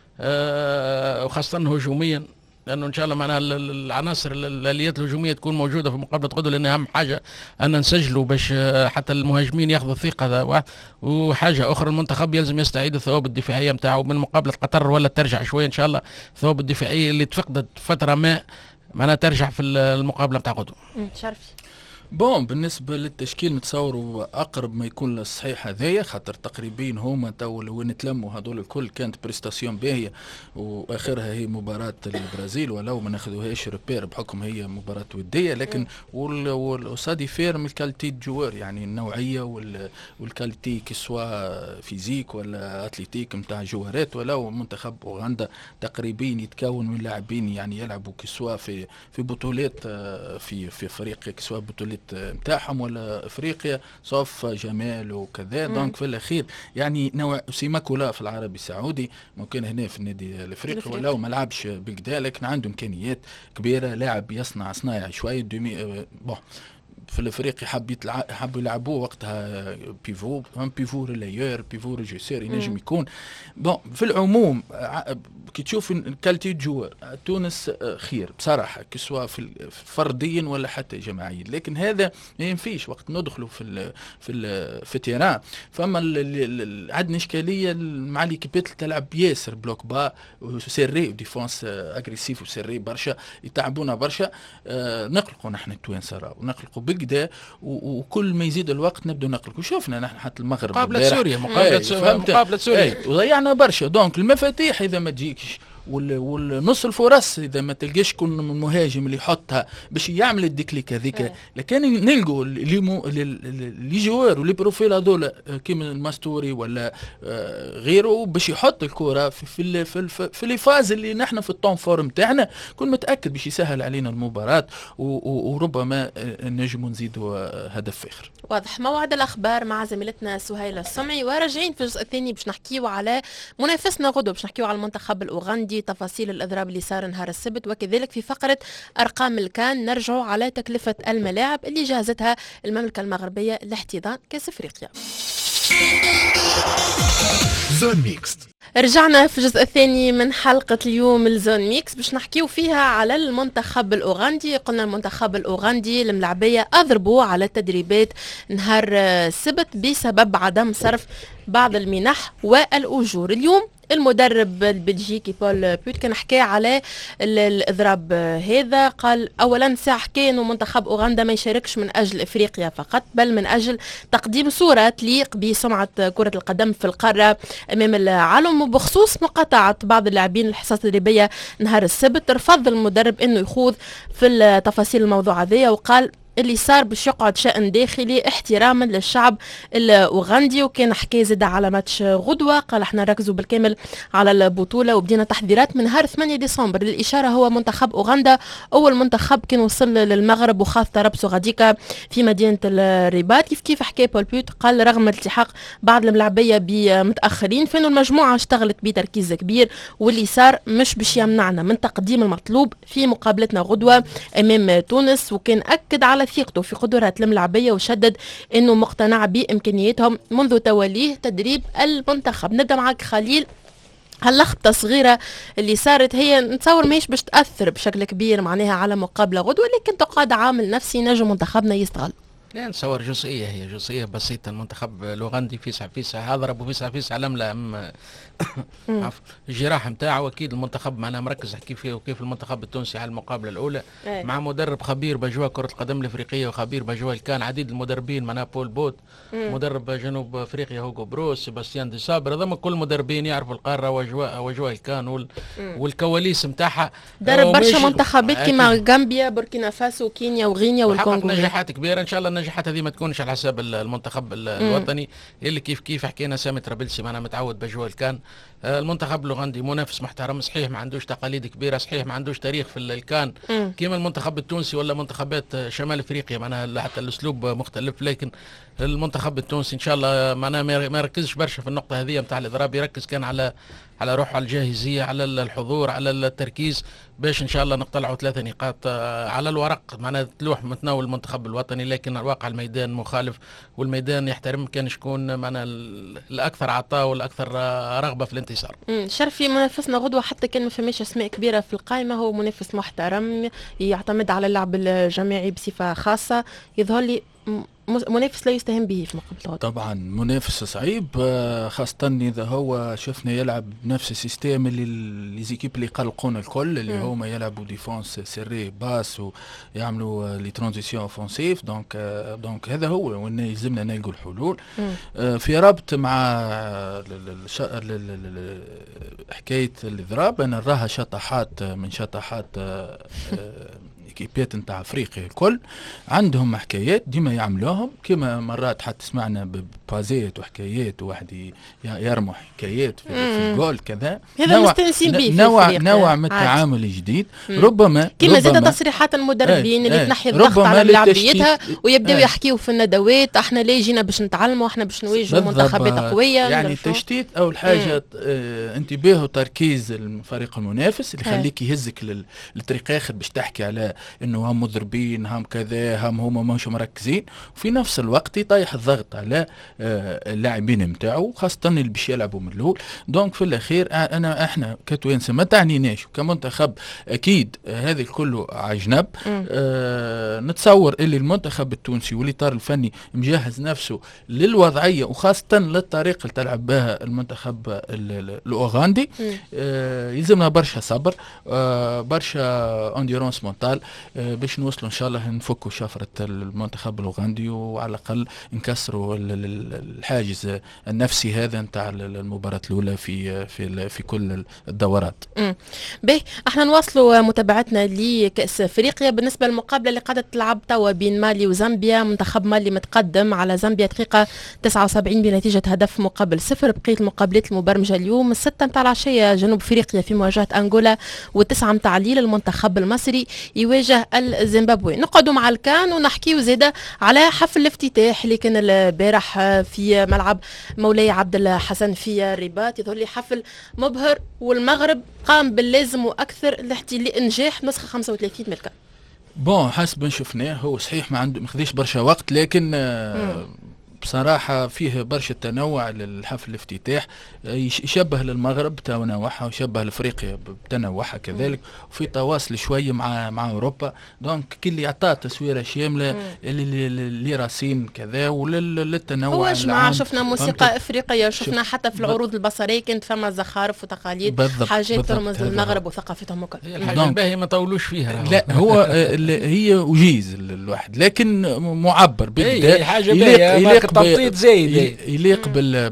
وخاصه هجوميا، لانه ان شاء الله معناها العناصر الاليات الهجوميه تكون موجوده في مقابله غدوه، لان اهم حاجه ان نسجلوا باش حتى المهاجمين ياخذوا الثقه. وحاجه اخرى المنتخب يلزم يستعيد الثوابت الدفاعيه نتاعو من مقابله قطر، ولا ترجع شويه ان شاء الله الثوابت الدفاعيه اللي تفقدت فتره ما معناها ترجع في المقابله نتاع غدوه. شرفي بون بالنسبة للتشكيل نتصوروا أقرب ما يكون للصحيح هذايا، خاطر تقريبين هما تو وين تلموا هذول الكل كانت بريستاسيون باهية، وآخرها هي مباراة البرازيل، ولو ما ناخذوهاش ريبير بحكم هي مباراة ودية، لكن والأصادي فير من الكاليتي جوار، يعني النوعية والكاليتي كسوا فيزيك ولا أتليتيك متاع جوارات. ولو منتخب أوغندا تقريبين يتكون من لاعبين يعني يلعبوا كسوا في بطولات في أفريقيا، كسوا بطولات نتاعهم ولا افريقيا، صوف جمال وكذا. دونك في الاخير يعني نوع سيماكولا في العربي السعودي ممكن هنا في النادي الافريقي، ولو ما لعبش بالكدا لكن عنده امكانيات كبيره، لاعب يصنع صنايع شويه بون في الافريقي حبوا يلعبوه وقتها بيفو ريلايور، بيفو ريجيسير ينجم يكون. بون في العموم كي تشوف الكالتي جوار تونس خير بصراحه، كسوا فرديا ولا حتى جماعيا، لكن هذا ما ينفيش وقت ندخلوا في التيران. فما عندنا اشكاليه مع ليكيبات تلعب ياسر بلوك با وسيري وديفونس اغريسيف وسيري برشا، يتعبونا برشا. نقلقوا نحن التوانسه ونقلقوا بكدا، وكل ما يزيد الوقت نبدو نقلقوا. شوفنا نحن حتى المغرب مقابله سوريا مقابله سوريا ضيعنا برشا. دونك المفاتيح اذا ما تجيكش والنص الفرص اذا ما تلقاش كل مهاجم اللي يحطها باش يعمل الديكليك هذيك، لكن نلقوا لي جوار ولي بروفيل هذول كيما الماستوري ولا غيره باش يحط الكره في لي فاز اللي نحن في الطون فورم تاعنا، كون متاكد باش يسهل علينا المباراه، وربما نجموا نزيدوا هدف فاخر. واضح. موعد الاخبار مع زميلتنا سهيله السمعي، وراجعين في الجزء الثاني باش نحكيوا على منافسنا غدوه، باش نحكيوا على المنتخب الاوغندي، تفاصيل الاضراب اللي صار نهار السبت، وكذلك في فقره ارقام الكان نرجعوا على تكلفه الملاعب اللي جهزتها المملكه المغربيه لاحتضان كاس افريقيا. زون ميكس. رجعنا في الجزء الثاني من حلقة اليوم الزون ميكس باش نحكيو فيها على المنتخب الأوغندي. قلنا المنتخب الأوغندي الملاعبية أضربوا على التدريبات نهار السبت بسبب عدم صرف بعض المنح والأجور. اليوم المدرب البلجيكي بول بوت كان حكى على الإضراب هذا، قال أولا ساعة حكى أنه منتخب أوغندا ما يشاركش من أجل إفريقيا فقط، بل من أجل تقديم صورة تليق بسمعة كرة القدم في القارة أمام العالم. وبخصوص مقاطعة بعض اللاعبين الحصص التدريبية نهار السبت، رفض المدرب أنه يخوض في التفاصيل الموضوع هذا، وقال اللي صار باش يقعد شأن داخلي احتراما للشعب الاوغندي. وكان حكى زاد على ماتش غدوه، قال احنا نركزوا بالكامل على البطوله وبدينا تحضيرات من نهار 8 ديسمبر. للاشاره هو منتخب اوغندا اول منتخب كان وصل للمغرب وخاض طرابلس غاديكا في مدينه الرباط. كيف حكى بول بوت، قال رغم التحاق بعض الملاعبيه بمتاخرين فانه المجموعه اشتغلت بتركيز كبير، واللي صار مش باش يمنعنا من تقديم المطلوب في مقابلتنا غدوه امام تونس. وكان اكد على ثقته في قدرات الملاعبيه وشدد انه مقتنع بامكانياتهم منذ توليه تدريب المنتخب. نبدا معك خليل، هاللخبطه صغيره اللي صارت هي نتصور ماهيش باش تاثر بشكل كبير معناها على مقابله غدوه، لكن تقعد عامل نفسي نجم منتخبنا يستغل. لا نتصور جزئيه، هي جزئيه بسيطه. المنتخب الاوغندي فيسع ضرب وفيسع لملة الجراح نتاعو. اكيد المنتخب معناها مركز حكي فيه وكيف المنتخب التونسي على المقابله الاولى مع مدرب خبير بجوا كره القدم الافريقيه وخبير بجوا كان عديد المدربين معناها بول بوت، مدرب جنوب افريقيا هوغو بروس، سيباستيان دي صابر، هذوما كل مدربين يعرفوا القاره وجوا الكان والكواليس نتاعها. درب برشا منتخبات كيما غامبيا، بوركينا فاسو، كينيا وغينيا والكونغو، نجاحات كبيره. ان شاء الله النجاحات هذه ما تكونش على حساب المنتخب الوطني اللي كيف حكينا سامي ترابلسي معنا متعود بجوال كان. المنتخب الاوغندي منافس محترم صحيح، ما عندوش تقاليد كبيره صحيح، ما عندوش تاريخ في الكان كيما المنتخب التونسي ولا منتخبات شمال افريقيا، معناها حتى الاسلوب مختلف. لكن المنتخب التونسي ان شاء الله معناها ما يركزش برشا في النقطه هذه نتاع الاضراب، يركز كان على روحه، على الجاهزيه، على الحضور، على التركيز، باش ان شاء الله نقتلعوا 3 نقاط على الورق معناها تلوح متناول المنتخب الوطني. لكن الواقع الميدان مخالف، والميدان يحترم كان شكون معناها الاكثر عطاء والاكثر رغبه في الانتصار. شرفي منافسنا غدوه حتى كان ما فماش اسماء كبيره في القائمه، هو منافس محترم يعتمد على اللعب الجماعي بصفه خاصه، يظهر لي منافس لا يستهان به في مقابل. طبعا منافس صعيب، خاصة إذا هو شفنا يلعب بنفس السيستم اللي ليزيكيب اللي يقلقون الكل، اللي هما يلعبوا ديفونس سيري باس ويعملوا لي ترانزيسيون اوفونسيف. دونك هذا هو وين يلزمنا نلقوا الحلول. في ربط مع حكاية الإضراب، أنا نراها شطحات من شطحات كيبيات نتاع افريقيا الكل عندهم حكايات ديما يعملوهم، كما مرات حتى سمعنا ببازيت وحكايات وواحد يرمح حكايات في الجول كذا. هذا مستنسين به نوع من التعامل الجديد. ربما كما زاد تصريحات المدربين اللي تنحي الضغط على لاعبيتها ويبداو يحكيوا في الندوات احنا لا جينا باش نتعلموا، احنا باش نواجهوا منتخبات قويه. يعني تشتيت اول حاجه انتباه وتركيز الفريق المنافس اللي يخليك يهزك للطريق اخر باش تحكي على انه هم مضربين، هم كذا، هم مش مركزين، وفي نفس الوقت يطيح الضغط على اللاعبين نتاعو خاصه اللي باش يلعبوا من الاول. دونك في الاخير احنا كتوانسه ما تعنيناش كمنتخب اكيد هذا كله عجنب. نتصور اللي المنتخب التونسي والاطار الفني مجهز نفسه للوضعيه وخاصه للطريقه اللي تلعب بها المنتخب الاوغندي. يلزمنا برشا صبر، برشا انديرونس مونتال باش نوصلوا ان شاء الله نفكوا شفره المنتخب الاوغندي وعلى الاقل نكسروا الحاجز النفسي هذا نتاع المباراه الاولى في كل الدورات. باهي احنا نواصلوا متابعتنا لكاس افريقيا. بالنسبه للمقابله اللي قاعده تلعب توا بين مالي وزامبيا، منتخب مالي متقدم على زامبيا دقيقه 79 بنتيجه هدف مقابل 0. بقيه المقابلات المبرمجه اليوم 6 متاع العشيه جنوب افريقيا في مواجهه انغولا، و9 متاع الليل المنتخب المصري يواجه الزيمبابوي. نقعدوا مع الكان ونحكيوا زاده على حفل الافتتاح اللي كان البارح في ملعب مولاي عبد الحسن في الرباط. يظهر لي حفل مبهر والمغرب قام باللازم واكثر لانجاح نسخه 35 من الكان. بون حسب ما شفناه هو صحيح ما خديش برشا وقت، لكن بصراحة فيه برشا تنوع للحفل الافتتاح، يشبه للمغرب بتنوعها ويشبه لافريقيا بتنوعها كذلك، وفي تواصل شوية مع اوروبا. دونك كل اللي عطاه تصويرة شاملة اللي راسين كذا وللتنوع. هو جماعة شفنا موسيقى افريقية، شفنا حتى في العروض البصرية كانت فما زخارف وتقاليد حاجات ترمز للمغرب وثقافتهم وكل. الحاجة الباهية ما طولوش فيها. لا هو هي وجيز الواحد، لكن معبر بالبداية حاجة باهية تنطيط زايد يليق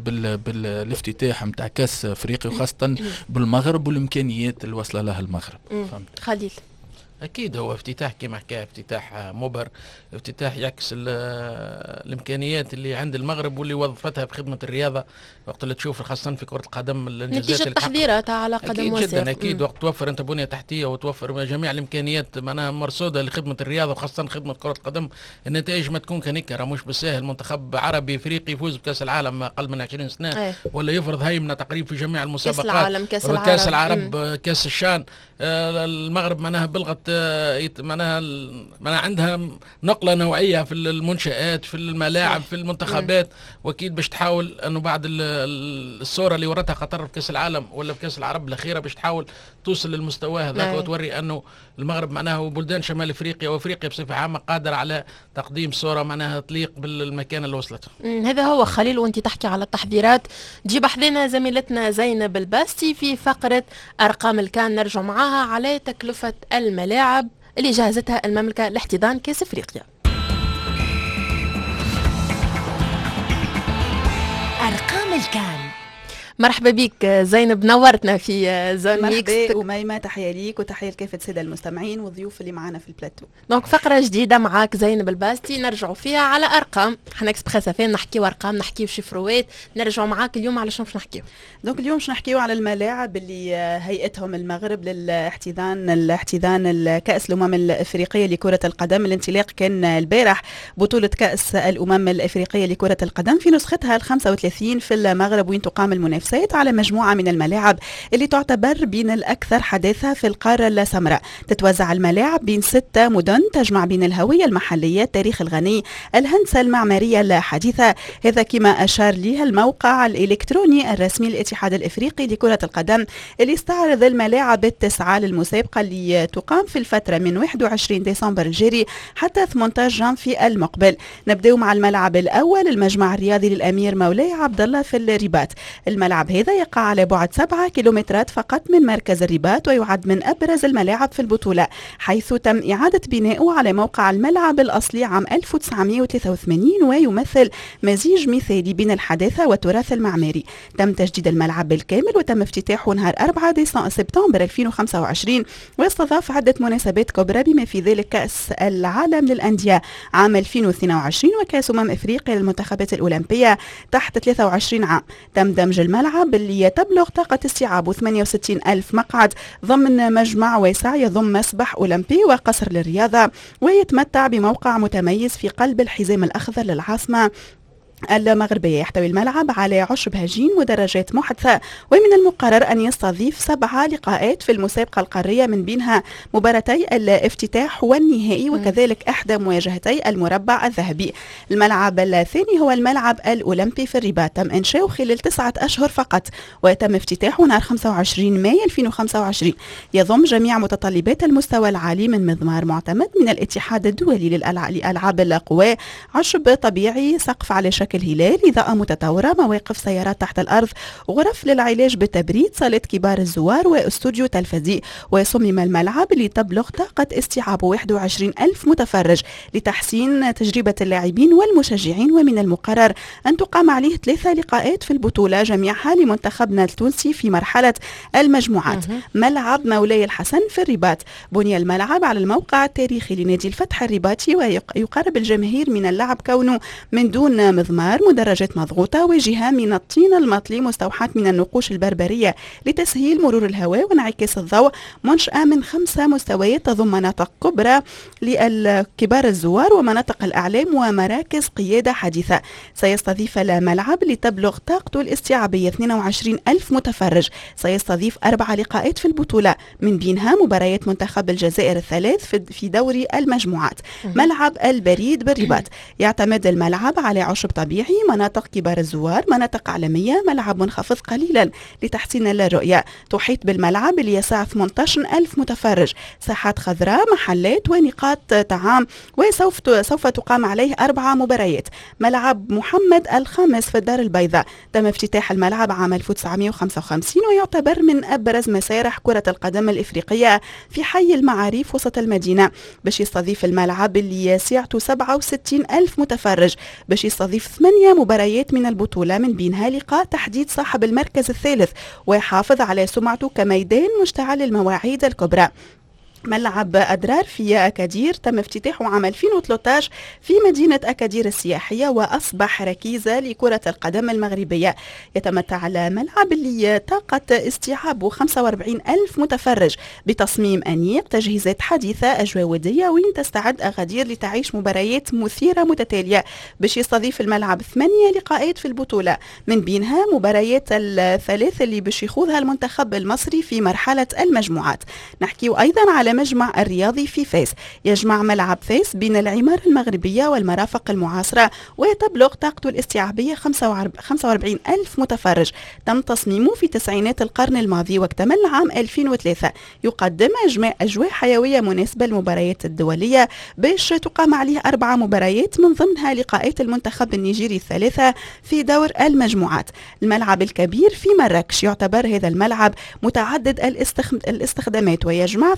بالافتتاح نتاع كاس افريقيا وخاصه بالمغرب والامكانيات اللي وصل لها المغرب. خليل اكيد هو افتتاح كما حكى، افتتاح مبهر، افتتاح يعكس الامكانيات اللي عند المغرب واللي وظفتها بخدمه الرياضه. وقت اللي تشوف خاصه في كره القدم نتيجه تحضيراتها على قدم وساق جدا اكيد. وقت توفر انت بنيه تحتيه وتوفر جميع الامكانيات معناها مرصوده لخدمه الرياضه وخاصه خدمه كره القدم، النتائج ما تكون كنيكه. راه مش بالساهل منتخب عربي افريقي يفوز بكاس العالم اقل من 20 سنه ولا يفرض هيمنه تقريبا في جميع المسابقات، كاس العرب كاس الشان. المغرب معناها بلغت معناها عندها نقله نوعيه في المنشآت في الملاعب في المنتخبات، واكيد باش تحاول انه بعد الصوره اللي ورتها قطر في كاس العالم ولا في كاس العرب الاخيره باش تحاول توصل للمستوى هذاك وتوري انه المغرب معناها وبلدان شمال افريقيا وافريقيا بصفه عامه قادره على تقديم صوره معناها تليق بالمكان اللي وصلت. هذا هو خليل. وانت تحكي على التحضيرات تجيب حذنا زميلتنا زينب الباستي في فقره ارقام الكان، نرجع معاها على تكلفه الملاعب اللي جهزتها المملكه لاحتضان كاس افريقيا. ارقام الكان مرحبا بك زينب، نورتنا في زون ميكس. مرحبا وميمة، تحية ليك وتحية لكافة السادة المستمعين والضيوف اللي معنا في البلاتو. دونك فقرة جديدة معاك زينب الباستي نرجعوا فيها على أرقام. احنا اكسبريس فين نحكيو أرقام، نحكيو شفروات. نرجعوا معاك اليوم على شنو باش نحكيو؟ دونك اليوم باش نحكيو على الملاعب اللي هيئتهم المغرب الاحتضان الكأس الأمم الأفريقية لكرة القدم. الانطلاق كان البارح بطولة كأس الأمم الأفريقية لكرة القدم في نسختها ال35 في المغرب، وين تقام المنافسات على مجموعة من الملاعب اللي تعتبر بين الأكثر حداثة في القارة السمراء. تتوزع الملاعب بين 6 مدن تجمع بين الهوية المحلية، التاريخ الغني، الهندسة المعمارية الحديثة. هذا كما أشار ليه الموقع الإلكتروني الرسمي للاتحاد الإفريقي لكرة القدم اللي استعرض الملاعب التسعة للمسابقة اللي تقام في الفترة من 21 ديسمبر الجاري حتى 18 جانفي المقبل. نبدأ مع الملعب الأول، المجمع الرياضي للأمير مولاي عبد الله في الرباط. الملعب هذا يقع على بعد 7 كيلومترات فقط من مركز الرباط، ويعد من أبرز الملاعب في البطولة، حيث تم إعادة بناؤه على موقع الملعب الأصلي عام 1983، ويمثل مزيج مثالي بين الحداثة والتراث المعماري. تم تجديد الملعب بالكامل وتم افتتاحه نهار 4 سبتمبر 2025، واستضاف عدة مناسبات كبرى بما في ذلك كأس العالم للأندية عام 2022 وكأس أفريقيا للمنتخبات الأولمبية تحت 23 عام. تم دمج الملعب اللي تبلغ طاقة استيعابه 68 ألف مقعد ضمن مجمع واسع يضم مسبح أولمبي وقصر للرياضة، ويتمتع بموقع متميز في قلب الحزام الأخضر للعاصمة المغربية. يحتوي الملعب على عشب هجين مدرجات محدثة، ومن المقرر أن يستضيف 7 لقاءات في المسابقة القارية، من بينها مباراتي الافتتاح والنهائي وكذلك إحدى مواجهتي المربع الذهبي. الملعب الثاني هو الملعب الأولمبي في الرباط. تم إنشاؤه خلال 9 أشهر فقط، وتم افتتاحه نهار 25 مايو 2025. يضم جميع متطلبات المستوى العالي من مضمار معتمد من الاتحاد الدولي للألعاب القوى، عشب طبيعي، سقف على شكل الهلال، إضاءة متطورة، مواقف سيارات تحت الأرض، غرف للعلاج بالتبريد، صالة كبار الزوار، واستوديو تلفزي. وصمم الملعب لتبلغ طاقة استيعابه 21 ألف متفرج لتحسين تجربة اللاعبين والمشجعين. ومن المقرر أن تقام عليه 3 لقاءات في البطولة، جميعها لمنتخبنا التونسي في مرحلة المجموعات. ملعب مولاي الحسن في الرباط. بني الملعب على الموقع التاريخي لنادي الفتح الرباطي، ويقرب الجماهير من اللعب كونه من دون مضمار، مدرجات مضغوطة، وجهة من الطين المطلي مستوحاة من النقوش البربرية لتسهيل مرور الهواء وانعكاس الضوء، منشأة من 5 مستويات تضم مناطق كبرى لكبار الزوار ومناطق الأعلام ومراكز قيادة حديثة. سيستضيف الملعب لتبلغ طاقته الاستيعابية 22 ألف متفرج. سيستضيف 4 لقاءات في البطولة، من بينها مباريات منتخب الجزائر الثلاث في دوري المجموعات. ملعب البريد بالرباط. يعتمد الملعب على عشب طبيعي، مناطق كبار الزوار، مناطق عالمية، ملعب منخفض قليلا لتحسين الرؤية. تحيط بالملعب اللي يسع 18 ألف متفرج، ساحات خضراء، محلات ونقاط طعام، وسوف تقام عليه 4 مباريات. ملعب محمد الخامس في الدار البيضاء. تم افتتاح الملعب عام 1955، ويعتبر من أبرز مسارح كرة القدم الإفريقية في حي المعاريف وسط المدينة، باش يستضيف الملعب اللي سعته 67 ألف متفرج، باش يستضيف 8 مباريات من البطولة، من بينها لقاء تحديد صاحب المركز الثالث، ويحافظ على سمعته كميدان مشتعل المواعيد الكبرى. ملعب أدرار في أكادير. تم افتتاحه عام 2013 في مدينة أكادير السياحية، وأصبح ركيزة لكرة القدم المغربية. يتمتع الملعب اللي طاقة استيعابه 45 ألف متفرج، بتصميم أنيق، تجهيزات حديثة، أجواء ودية، وين تستعد أكادير لتعيش مباريات مثيرة متتالية، باش يستضيف الملعب 8 لقاءات في البطولة، من بينها مباريات الثلاث اللي باش يخوضها المنتخب المصري في مرحلة المجموعات. نحكي أيضا على مجمع الرياضي في فاس. يجمع ملعب فاس بين العمارة المغربية والمرافق المعاصرة، وتبلغ طاقته الاستيعابية 45 ألف متفرج. تم تصميمه في تسعينات القرن الماضي واكتمل عام 2003. يقدم أجواء حيوية مناسبة للمباريات الدولية، باش تقام عليه 4 مباريات، من ضمنها لقاءات المنتخب النيجيري الثلاثة في دور المجموعات. الملعب الكبير في مراكش. يعتبر هذا الملعب متعدد الاستخدامات، ويجمع في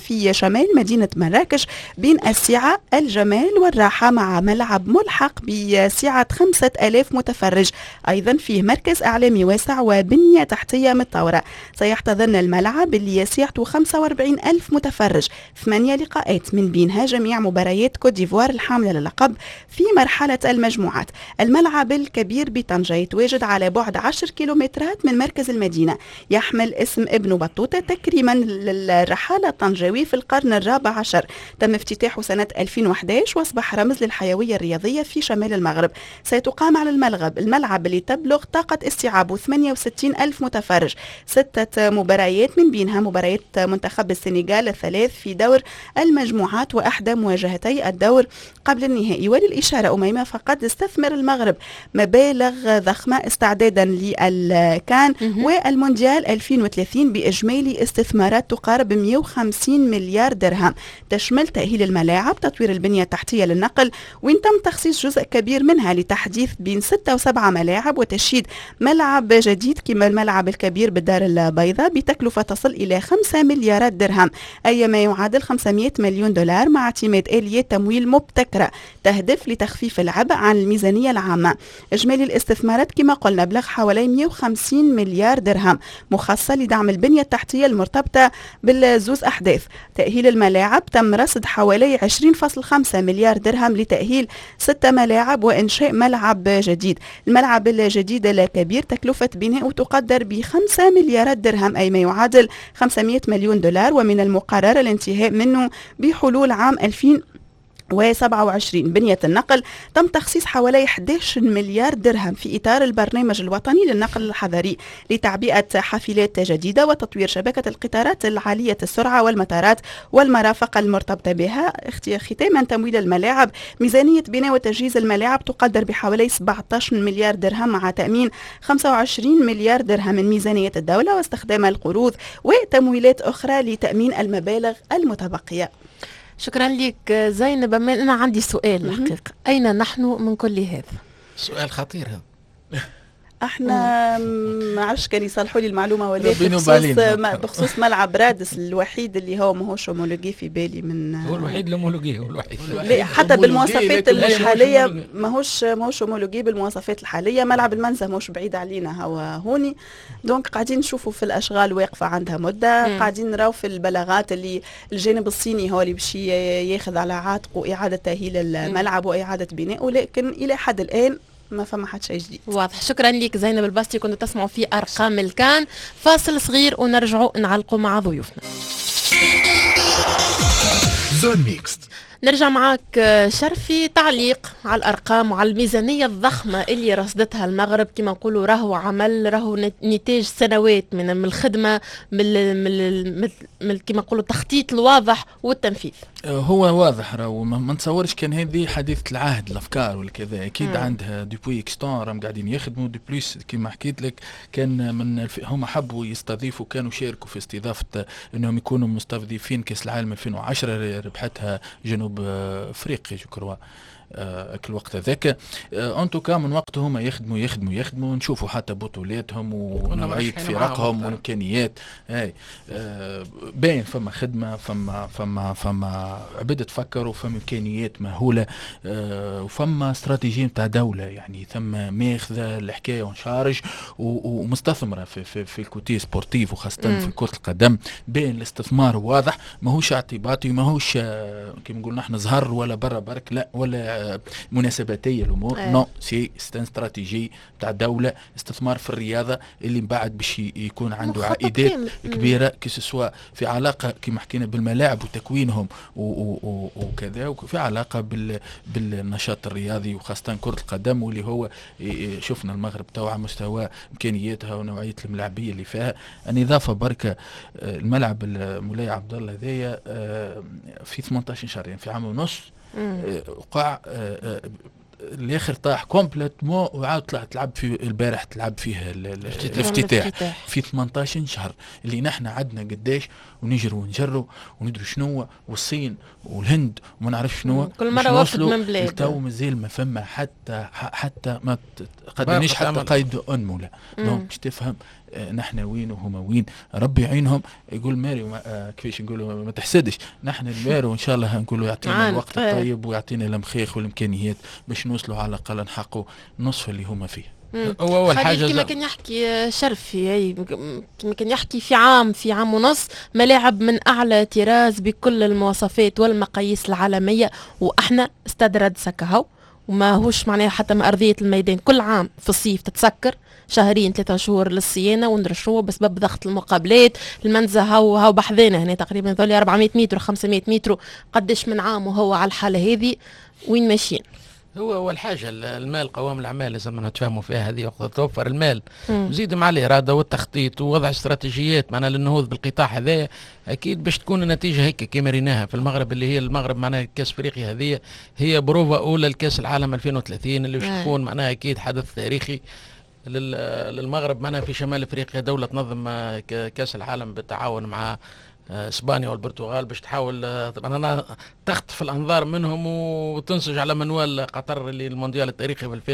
شمال مدينة مراكش بين السعة الجمال والراحة، مع ملعب ملحق بسعة 5000 متفرج. أيضا فيه مركز إعلامي واسع وبنية تحتية متطورة. سيحتضن الملعب اللي يسعته 45,000 متفرج 8 لقاءات، من بينها جميع مباريات كوت ديفوار الحاملة للقب في مرحلة المجموعات. الملعب الكبير بطنجة يتواجد على بعد 10 كيلومترات من مركز المدينة، يحمل اسم ابن بطوطة تكريما للرحالة الطنجاوي في القرن الرابع عشر. تم افتتاحه سنة 2011 واصبح رمز للحيوية الرياضية في شمال المغرب. سيتقام على الملعب اللي تبلغ طاقة استيعابه 68,000 متفرج 6 مباريات، من بينها مباريات منتخب السنغال الثلاث في دور المجموعات وأحدى مواجهتي الدور قبل النهائي. وللإشارة أميمة، فقد استثمر المغرب مبالغ ضخمة استعدادا للكان والمونديال 2030 بإجمالي استثمارات تقارب 150 مليار درهم، تشمل تأهيل الملاعب، تطوير البنية التحتية للنقل، وإن تم تخصيص جزء كبير منها لتحديث بين 6 و7 ملاعب وتشييد ملعب جديد كما الملعب الكبير بالدار البيضاء بتكلفة تصل إلى 5 مليارات درهم، أي ما يعادل 500 مليون دولار، مع اعتماد آلية تمويل مبتكرة تهدف لتخفيف العبء عن الميزانية العامة. إجمالي الاستثمارات كما قلنا بلغ حوالي 150 مليار درهم، مخصصة لدعم البنية التحتية المرتبطة بالزوز أحداث. تأهيل الملاعب تم رصد حوالي 20.5 مليار درهم لتأهيل 6 ملاعب وإنشاء ملعب جديد. الملعب الجديد الكبير تكلفة بناءه تقدر ب5 مليارات درهم، أي ما يعادل 500 مليون دولار، ومن المقرر الانتهاء منه بحلول عام 2027. بنية النقل تم تخصيص حوالي 11 مليار درهم في إطار البرنامج الوطني للنقل الحضري لتعبئة حافلات جديدة وتطوير شبكة القطارات العالية السرعة والمطارات والمرافق المرتبطة بها. ختاما، تمويل الملاعب، ميزانية بناء وتجهيز الملاعب تقدر بحوالي 17 مليار درهم، مع تأمين 25 مليار درهم من ميزانية الدولة واستخدام القروض وتمويلات أخرى لتأمين المبالغ المتبقية. شكرا لك زينب. أنا عندي سؤال الحقيقة، أين نحن من كل هذا؟ سؤال خطير هذا. احنا ما عرفش كان يصلحوا لي المعلومه ولا بخصوص ملعب رادس الوحيد اللي هو ماهوش هومولوجي في بالي من هو الوحيد الهومولوجي، هو الوحيد حتى بالمواصفات الحاليه ماهوش هومولوجي بالمواصفات الحاليه. ملعب المنزه ماهوش بعيد علينا هو هوني، دونك قاعدين نشوفوا في الاشغال واقفه عندها مده، قاعدين نراو في البلاغات اللي الجانب الصيني هو اللي باش ياخذ على عاتقه اعاده تاهيل الملعب واعاده بنائه، لكن الى حد الان ما فما حد شيء جديد. واضح. شكرا لك زينب الباستي. كنتوا تسمعوا في أرقام الكان. فاصل صغير ونرجعوا نعلقوا مع ضيوفنا. زون ميكس. نرجع معك شرفي، تعليق على الأرقام وعلى الميزانية الضخمة اللي رصدتها المغرب. كما نقولوا راهو عمل، راهو نتاج سنوات من الخدمة، من كما نقولوا التخطيط الواضح والتنفيذ. هو واضح، راهو ما نتصورش كان هذه حديثة العهد الأفكار والكذا، أكيد عندها دوبوي إكستون راهم قاعدين يخدموا دي بليس. كما حكيت لك كان من هم حبوا يستضيفوا، كانوا شاركوا في استضافة أنهم يكونوا مستضيفين كأس العالم 2010 ربحتها جنوب افريقيا جو كروا كل وقت هذاك. انتوكا من وقت هما يخدموا نشوفوا حتى بطولاتهم ونوعيه فرقهم وامكانيات. باين فما خدمه، فما عباد تفكروا، فما امكانيات مهوله، وفما استراتيجيه نتاع دوله، يعني ثم ماخذه الحكايه ونشارج ومستثمره في الكوتي سبورتيف، وخاصه في كره القدم. باين الاستثمار واضح، ماهوش اعتباطي، ماهوش كما نقول نحن زهر ولا برا برك، لا، ولا مناسباتية الأمور. نو سي استراتيجي تاع دولة، استثمار في الرياضة اللي من بعد باش يكون عنده عائدات كبيرة، كسوا في علاقة كما حكينا بالملاعب وتكوينهم وكذا، وفي علاقة بالنشاط الرياضي وخاصة كرة القدم، واللي هو شفنا المغرب تو على مستوى إمكانياتها ونوعية الملاعبية اللي فيها. الإضافة بركة الملعب مولاي عبد الله هذايا في 18 شهر، يعني في عام ونص وقع الاخر طاح كومبليتمون وعاود طلع تلعب في البارح تلعب فيه الافتتاح في 18 شهر اللي نحن عندنا قداش ونجروا ونجروا وندروا شنو والصين والهند وما نعرف شنو كل مره وفد من بلاد تو مازال ما فما حتى ما قدنيش حتى قيد انمله دونك باش تفهم نحن وين وهما وين ربي يعينهم. يقول ماري كيفاش نقولوا ما تحسدش نحن الماري وان شاء الله نقولوا يعطينا الوقت الطيب ويعطينا المخيخ والامكانيات باش نوصلوا على الاقل نحققوا نصف اللي هما فيه. هو اول حاجه كما كان يحكي شرفي كما كان يحكي في عام ونص ملاعب من اعلى طراز بكل المواصفات والمقاييس العالميه واحنا استاد راد سكهو وما هوش معناها حتى ما ارضيه الميدان كل عام في الصيف تتسكر شهرين 3 شهور للصيانه ونرشوه بسبب ضغط المقابلات. المنزه هاو بحذانا هنا تقريبا ذولي 400 متر 500 متر قديش من عام وهو على الحاله هذه وين ماشيين. هو أول حاجة المال قوام الأعمال لازم نتفاهموا فيها هذه وقت توفر المال وزيد مع الإرادة والتخطيط ووضع استراتيجيات معنا للنهوض بالقطاع هذا أكيد باش تكون النتيجة هيك كما ريناها في المغرب اللي هي المغرب معناها كأس أفريقيا هذه هي بروفا أولى لكأس العالم 2030 اللي باش تكون معناها أكيد حدث تاريخي للمغرب معناها في شمال أفريقيا دولة تنظم كأس العالم بالتعاون مع اسبانيا والبرتغال باش تحاول تخطف الانظار منهم وتنسج على منوال قطر اللي المونديال التاريخي في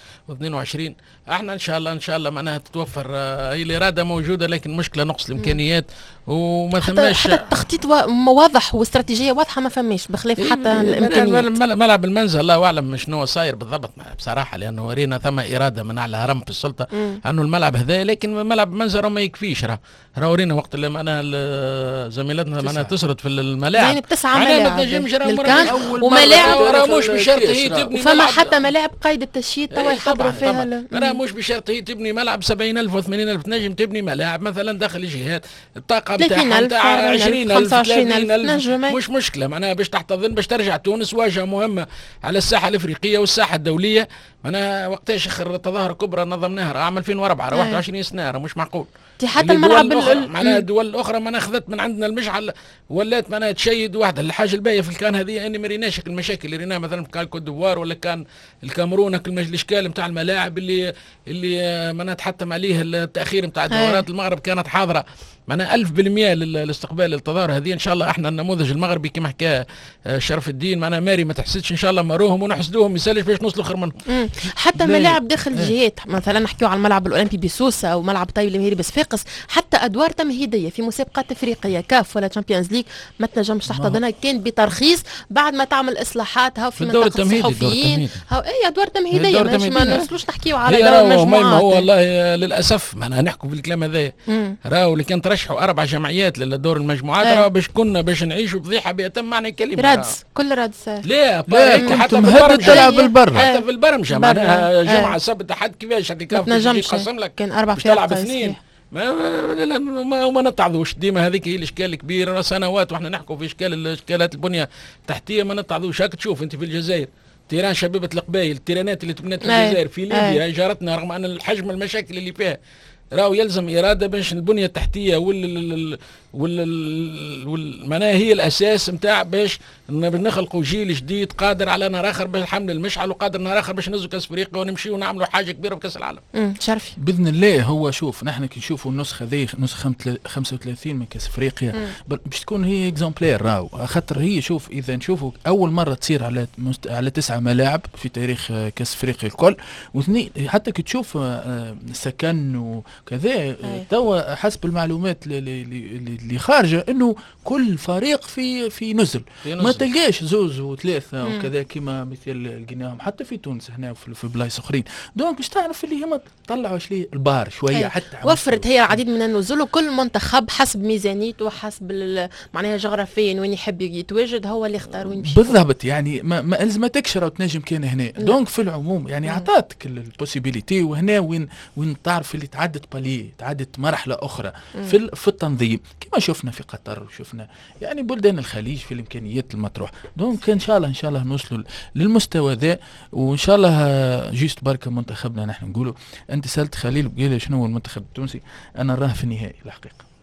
2022. احنا ان شاء الله معناها تتوفر هي الاراده موجوده لكن مشكله نقص الامكانيات وما ثماش حتى التخطيط واضح واستراتيجيه واضحه ما فماش بخلاف حتى الامكانيات. ملعب المنزه الله اعلم شنو صاير بالضبط بصراحه لانه ورينا ثم اراده من اعلى هرم في السلطه انه الملعب هذا لكن ملعب المنزه ما يكفيش راه ورينا وقت اللي معناها زميلتنا معناها تسرد في الملاعب يعني بتسعى ملاعب وملاعب مش بشرط هي تبني فما حتى ملاعب قيد التشييد توا يحضروا فيها راه مش بشرط هي تبني ملعب 70,000 و80,000 تنجم تبني ملاعب مثلا داخل الجهات الطاقه نتاعها 20,000 25,000 مش مشكله معناها باش تحتضن باش ترجع تونس واجهه مهمه على الساحه الافريقيه والساحه الدوليه. معناها وقتاش اخر تظاهره كبرى نظمناها عام 2004 21 سنه راه مش معقول. حتى الملعب معناها الدول الاخرى ما اخذت من عندنا المشعل ولات معناها تشيد واحده. الحاجه الباهيه في الكان هذه اني ما ريناش المشاكل اللي ريناها مثلا في كوت ديفوار ولا كان الكاميرون الاشكال نتاع الملاعب اللي معناها تحتم عليه التاخير نتاع دورات المغرب كانت حاضره معناها 1000% للاستقبال للتظاهر هذه. ان شاء الله احنا النموذج المغربي كما حكى شرف الدين معناها ماري ما تحسدش ان شاء الله ماروهم ونحسدوهم يسالش باش نوصلوا خير منهم. حتى ملاعب داخل الجهات مثلا نحكيو على الملعب الاولمبي بسوسه او ملعب طيب المهيري بصفاقس حتى ادوار تمهيديه في مسابقات افريقيه كاف ولا تشامبيونز ليج ما تنجمش تحتضنها كان بترخيص بعد ما تعمل اصلاحاتها في منطقه الصحفيين اي ادوار تمهيديه ما نوصلوش نحكيو على دور مجموعات. هو والله للاسف معناها نحكوا في الكلام هذا راهو اللي كان ترشحوا 4 جمعيات للدور المجموعات راهو باش نعيشوا فضيحه بأتم معنى الكلمه رادس كل رادس لا حتى تلعب بالبر حتى في البرمجه معناها جمعه سبت حد كيفاش هذيك يقسم لك كان 4 تلعب 2 ما نتعظوش ديما هذيك هي الاشكال الكبير سنوات واحنا نحكوا في اشكالات البنيه التحتيه ما نتعظوش. هاك تشوف انت في الجزائر تيران شبيبه القبائل التيرانات اللي تبنات في الجزائر في ليبيا جارتنا رغم ان الحجم المشاكل اللي فيها راهو يلزم اراده باش البنيه التحتيه معناها هي الاساس نتاع باش نخلقوا جيل جديد قادر على نهار اخر باش حمل المشعل وقادر نهار اخر باش نهزوا كاس افريقيا ونمشيو ونعملوا حاجه كبيره بكاس العالم. شرفي باذن الله. هو شوف نحن كي نشوفوا النسخه ذي نسخه 35 من كاس افريقيا باش تكون هي اكزومبلير راهو خاطر هي شوف اذا نشوفوا اول مره تصير على 9 ملاعب في تاريخ كاس افريقيا الكل واثنين حتى كي تشوف سكن وكذا توا حسب المعلومات اللي خارجه انه كل فريق في نزل ما تلقاش زوز وثلاثه وكذا كما مثل الجناهم حتى في تونس هنا في بلايص اخرين. دونك باش تعرف اللي هما طلعوا شويه البار شويه حتى وفرت هي العديد من النزول وكل منتخب حسب ميزانيته وحسب معناها جغرافيا وين يحب يتواجد هو اللي يختار وين يمشي بالضبط. يعني ما الزمتكش راه تنجم كان هنا دونك في العموم يعني عطاتك البوسيبيليتي وهنا وين تعرف اللي تعدت مرحله اخرى في التنظيم كما شفنا في قطر وشفنا يعني بلدان الخليج في الامكانيات المطروح. دونك ان شاء الله نوصلوا للمستوى ذا وان شاء الله جيست بركه منتخبنا. نحن نقولوا انت سالت خليل قال شنو هو المنتخب التونسي انا نراه في النهائي الحقيقه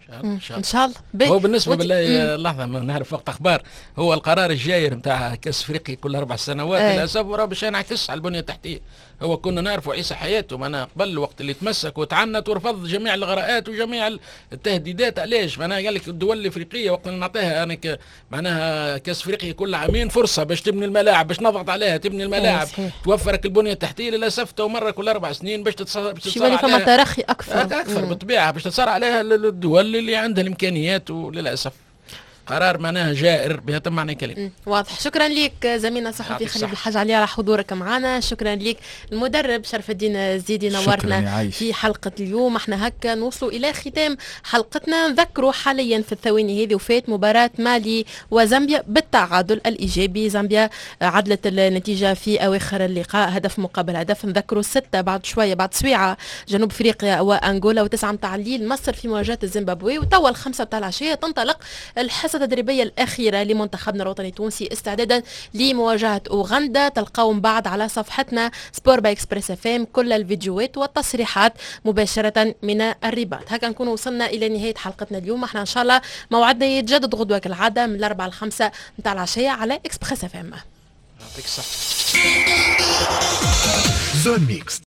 ان شاء الله. هو بالنسبه بالله لحظه ما نعرف وقت اخبار، هو القرار الجاير نتاع كاس افريقيا كل 4 سنوات للاسف وراه باش ينعكس على البنيه التحتيه. هو كنا نعرفوا عيسى حياته معناها قبل الوقت اللي تمسك وتعنت ورفض جميع الغراءات وجميع التهديدات. علاش؟ معناها قال لك الدول الافريقيه وقت اللي نعطيها انا معناها كاس افريقيا كل عامين فرصه باش تبني الملاعب، باش نضغط عليها تبني الملاعب، توفرك البنيه التحتيه. للاسف تو مره كل 4 سنين باش تتصار عليها فما ترخي اكثر بالطبيعه باش تتصار عليها الدول اللي عندها الامكانيات، وللاسف قرار معناها جائر بهذا معنى الكلمه. واضح. شكرا لك زميلنا الصحفي خليل الحاج علي على حضورك معنا. شكرا لك المدرب شرف الدين الزيدي نورتنا في حلقه اليوم. احنا هكا نوصلوا الى ختام حلقتنا. نذكروا حاليا في الثواني هذه وفات مباراه مالي وزامبيا بالتعادل الايجابي. زامبيا عدلت النتيجه في اواخر اللقاء هدف مقابل هدف. نذكروا 6 بعد شويه بعد سويعه جنوب افريقيا وانغولا، و9 متاع الليل مصر في مواجهه الزيمبابوي، وتوا 5 متاع العشيه تنطلق الحصه التدريبيه الاخيره لمنتخبنا الوطني التونسي استعدادا لمواجهه اوغندا. تلقاهم بعد على صفحتنا سبور باي اكسبريس اف ام كل الفيديوهات والتصريحات مباشره من الرباط. هكا نكون وصلنا الى نهايه حلقتنا اليوم. احنا ان شاء الله موعدنا يتجدد غدوه كالعاده من 4 ل 5 متاع العشيه على اكسبريس اف ام. زون ميكس.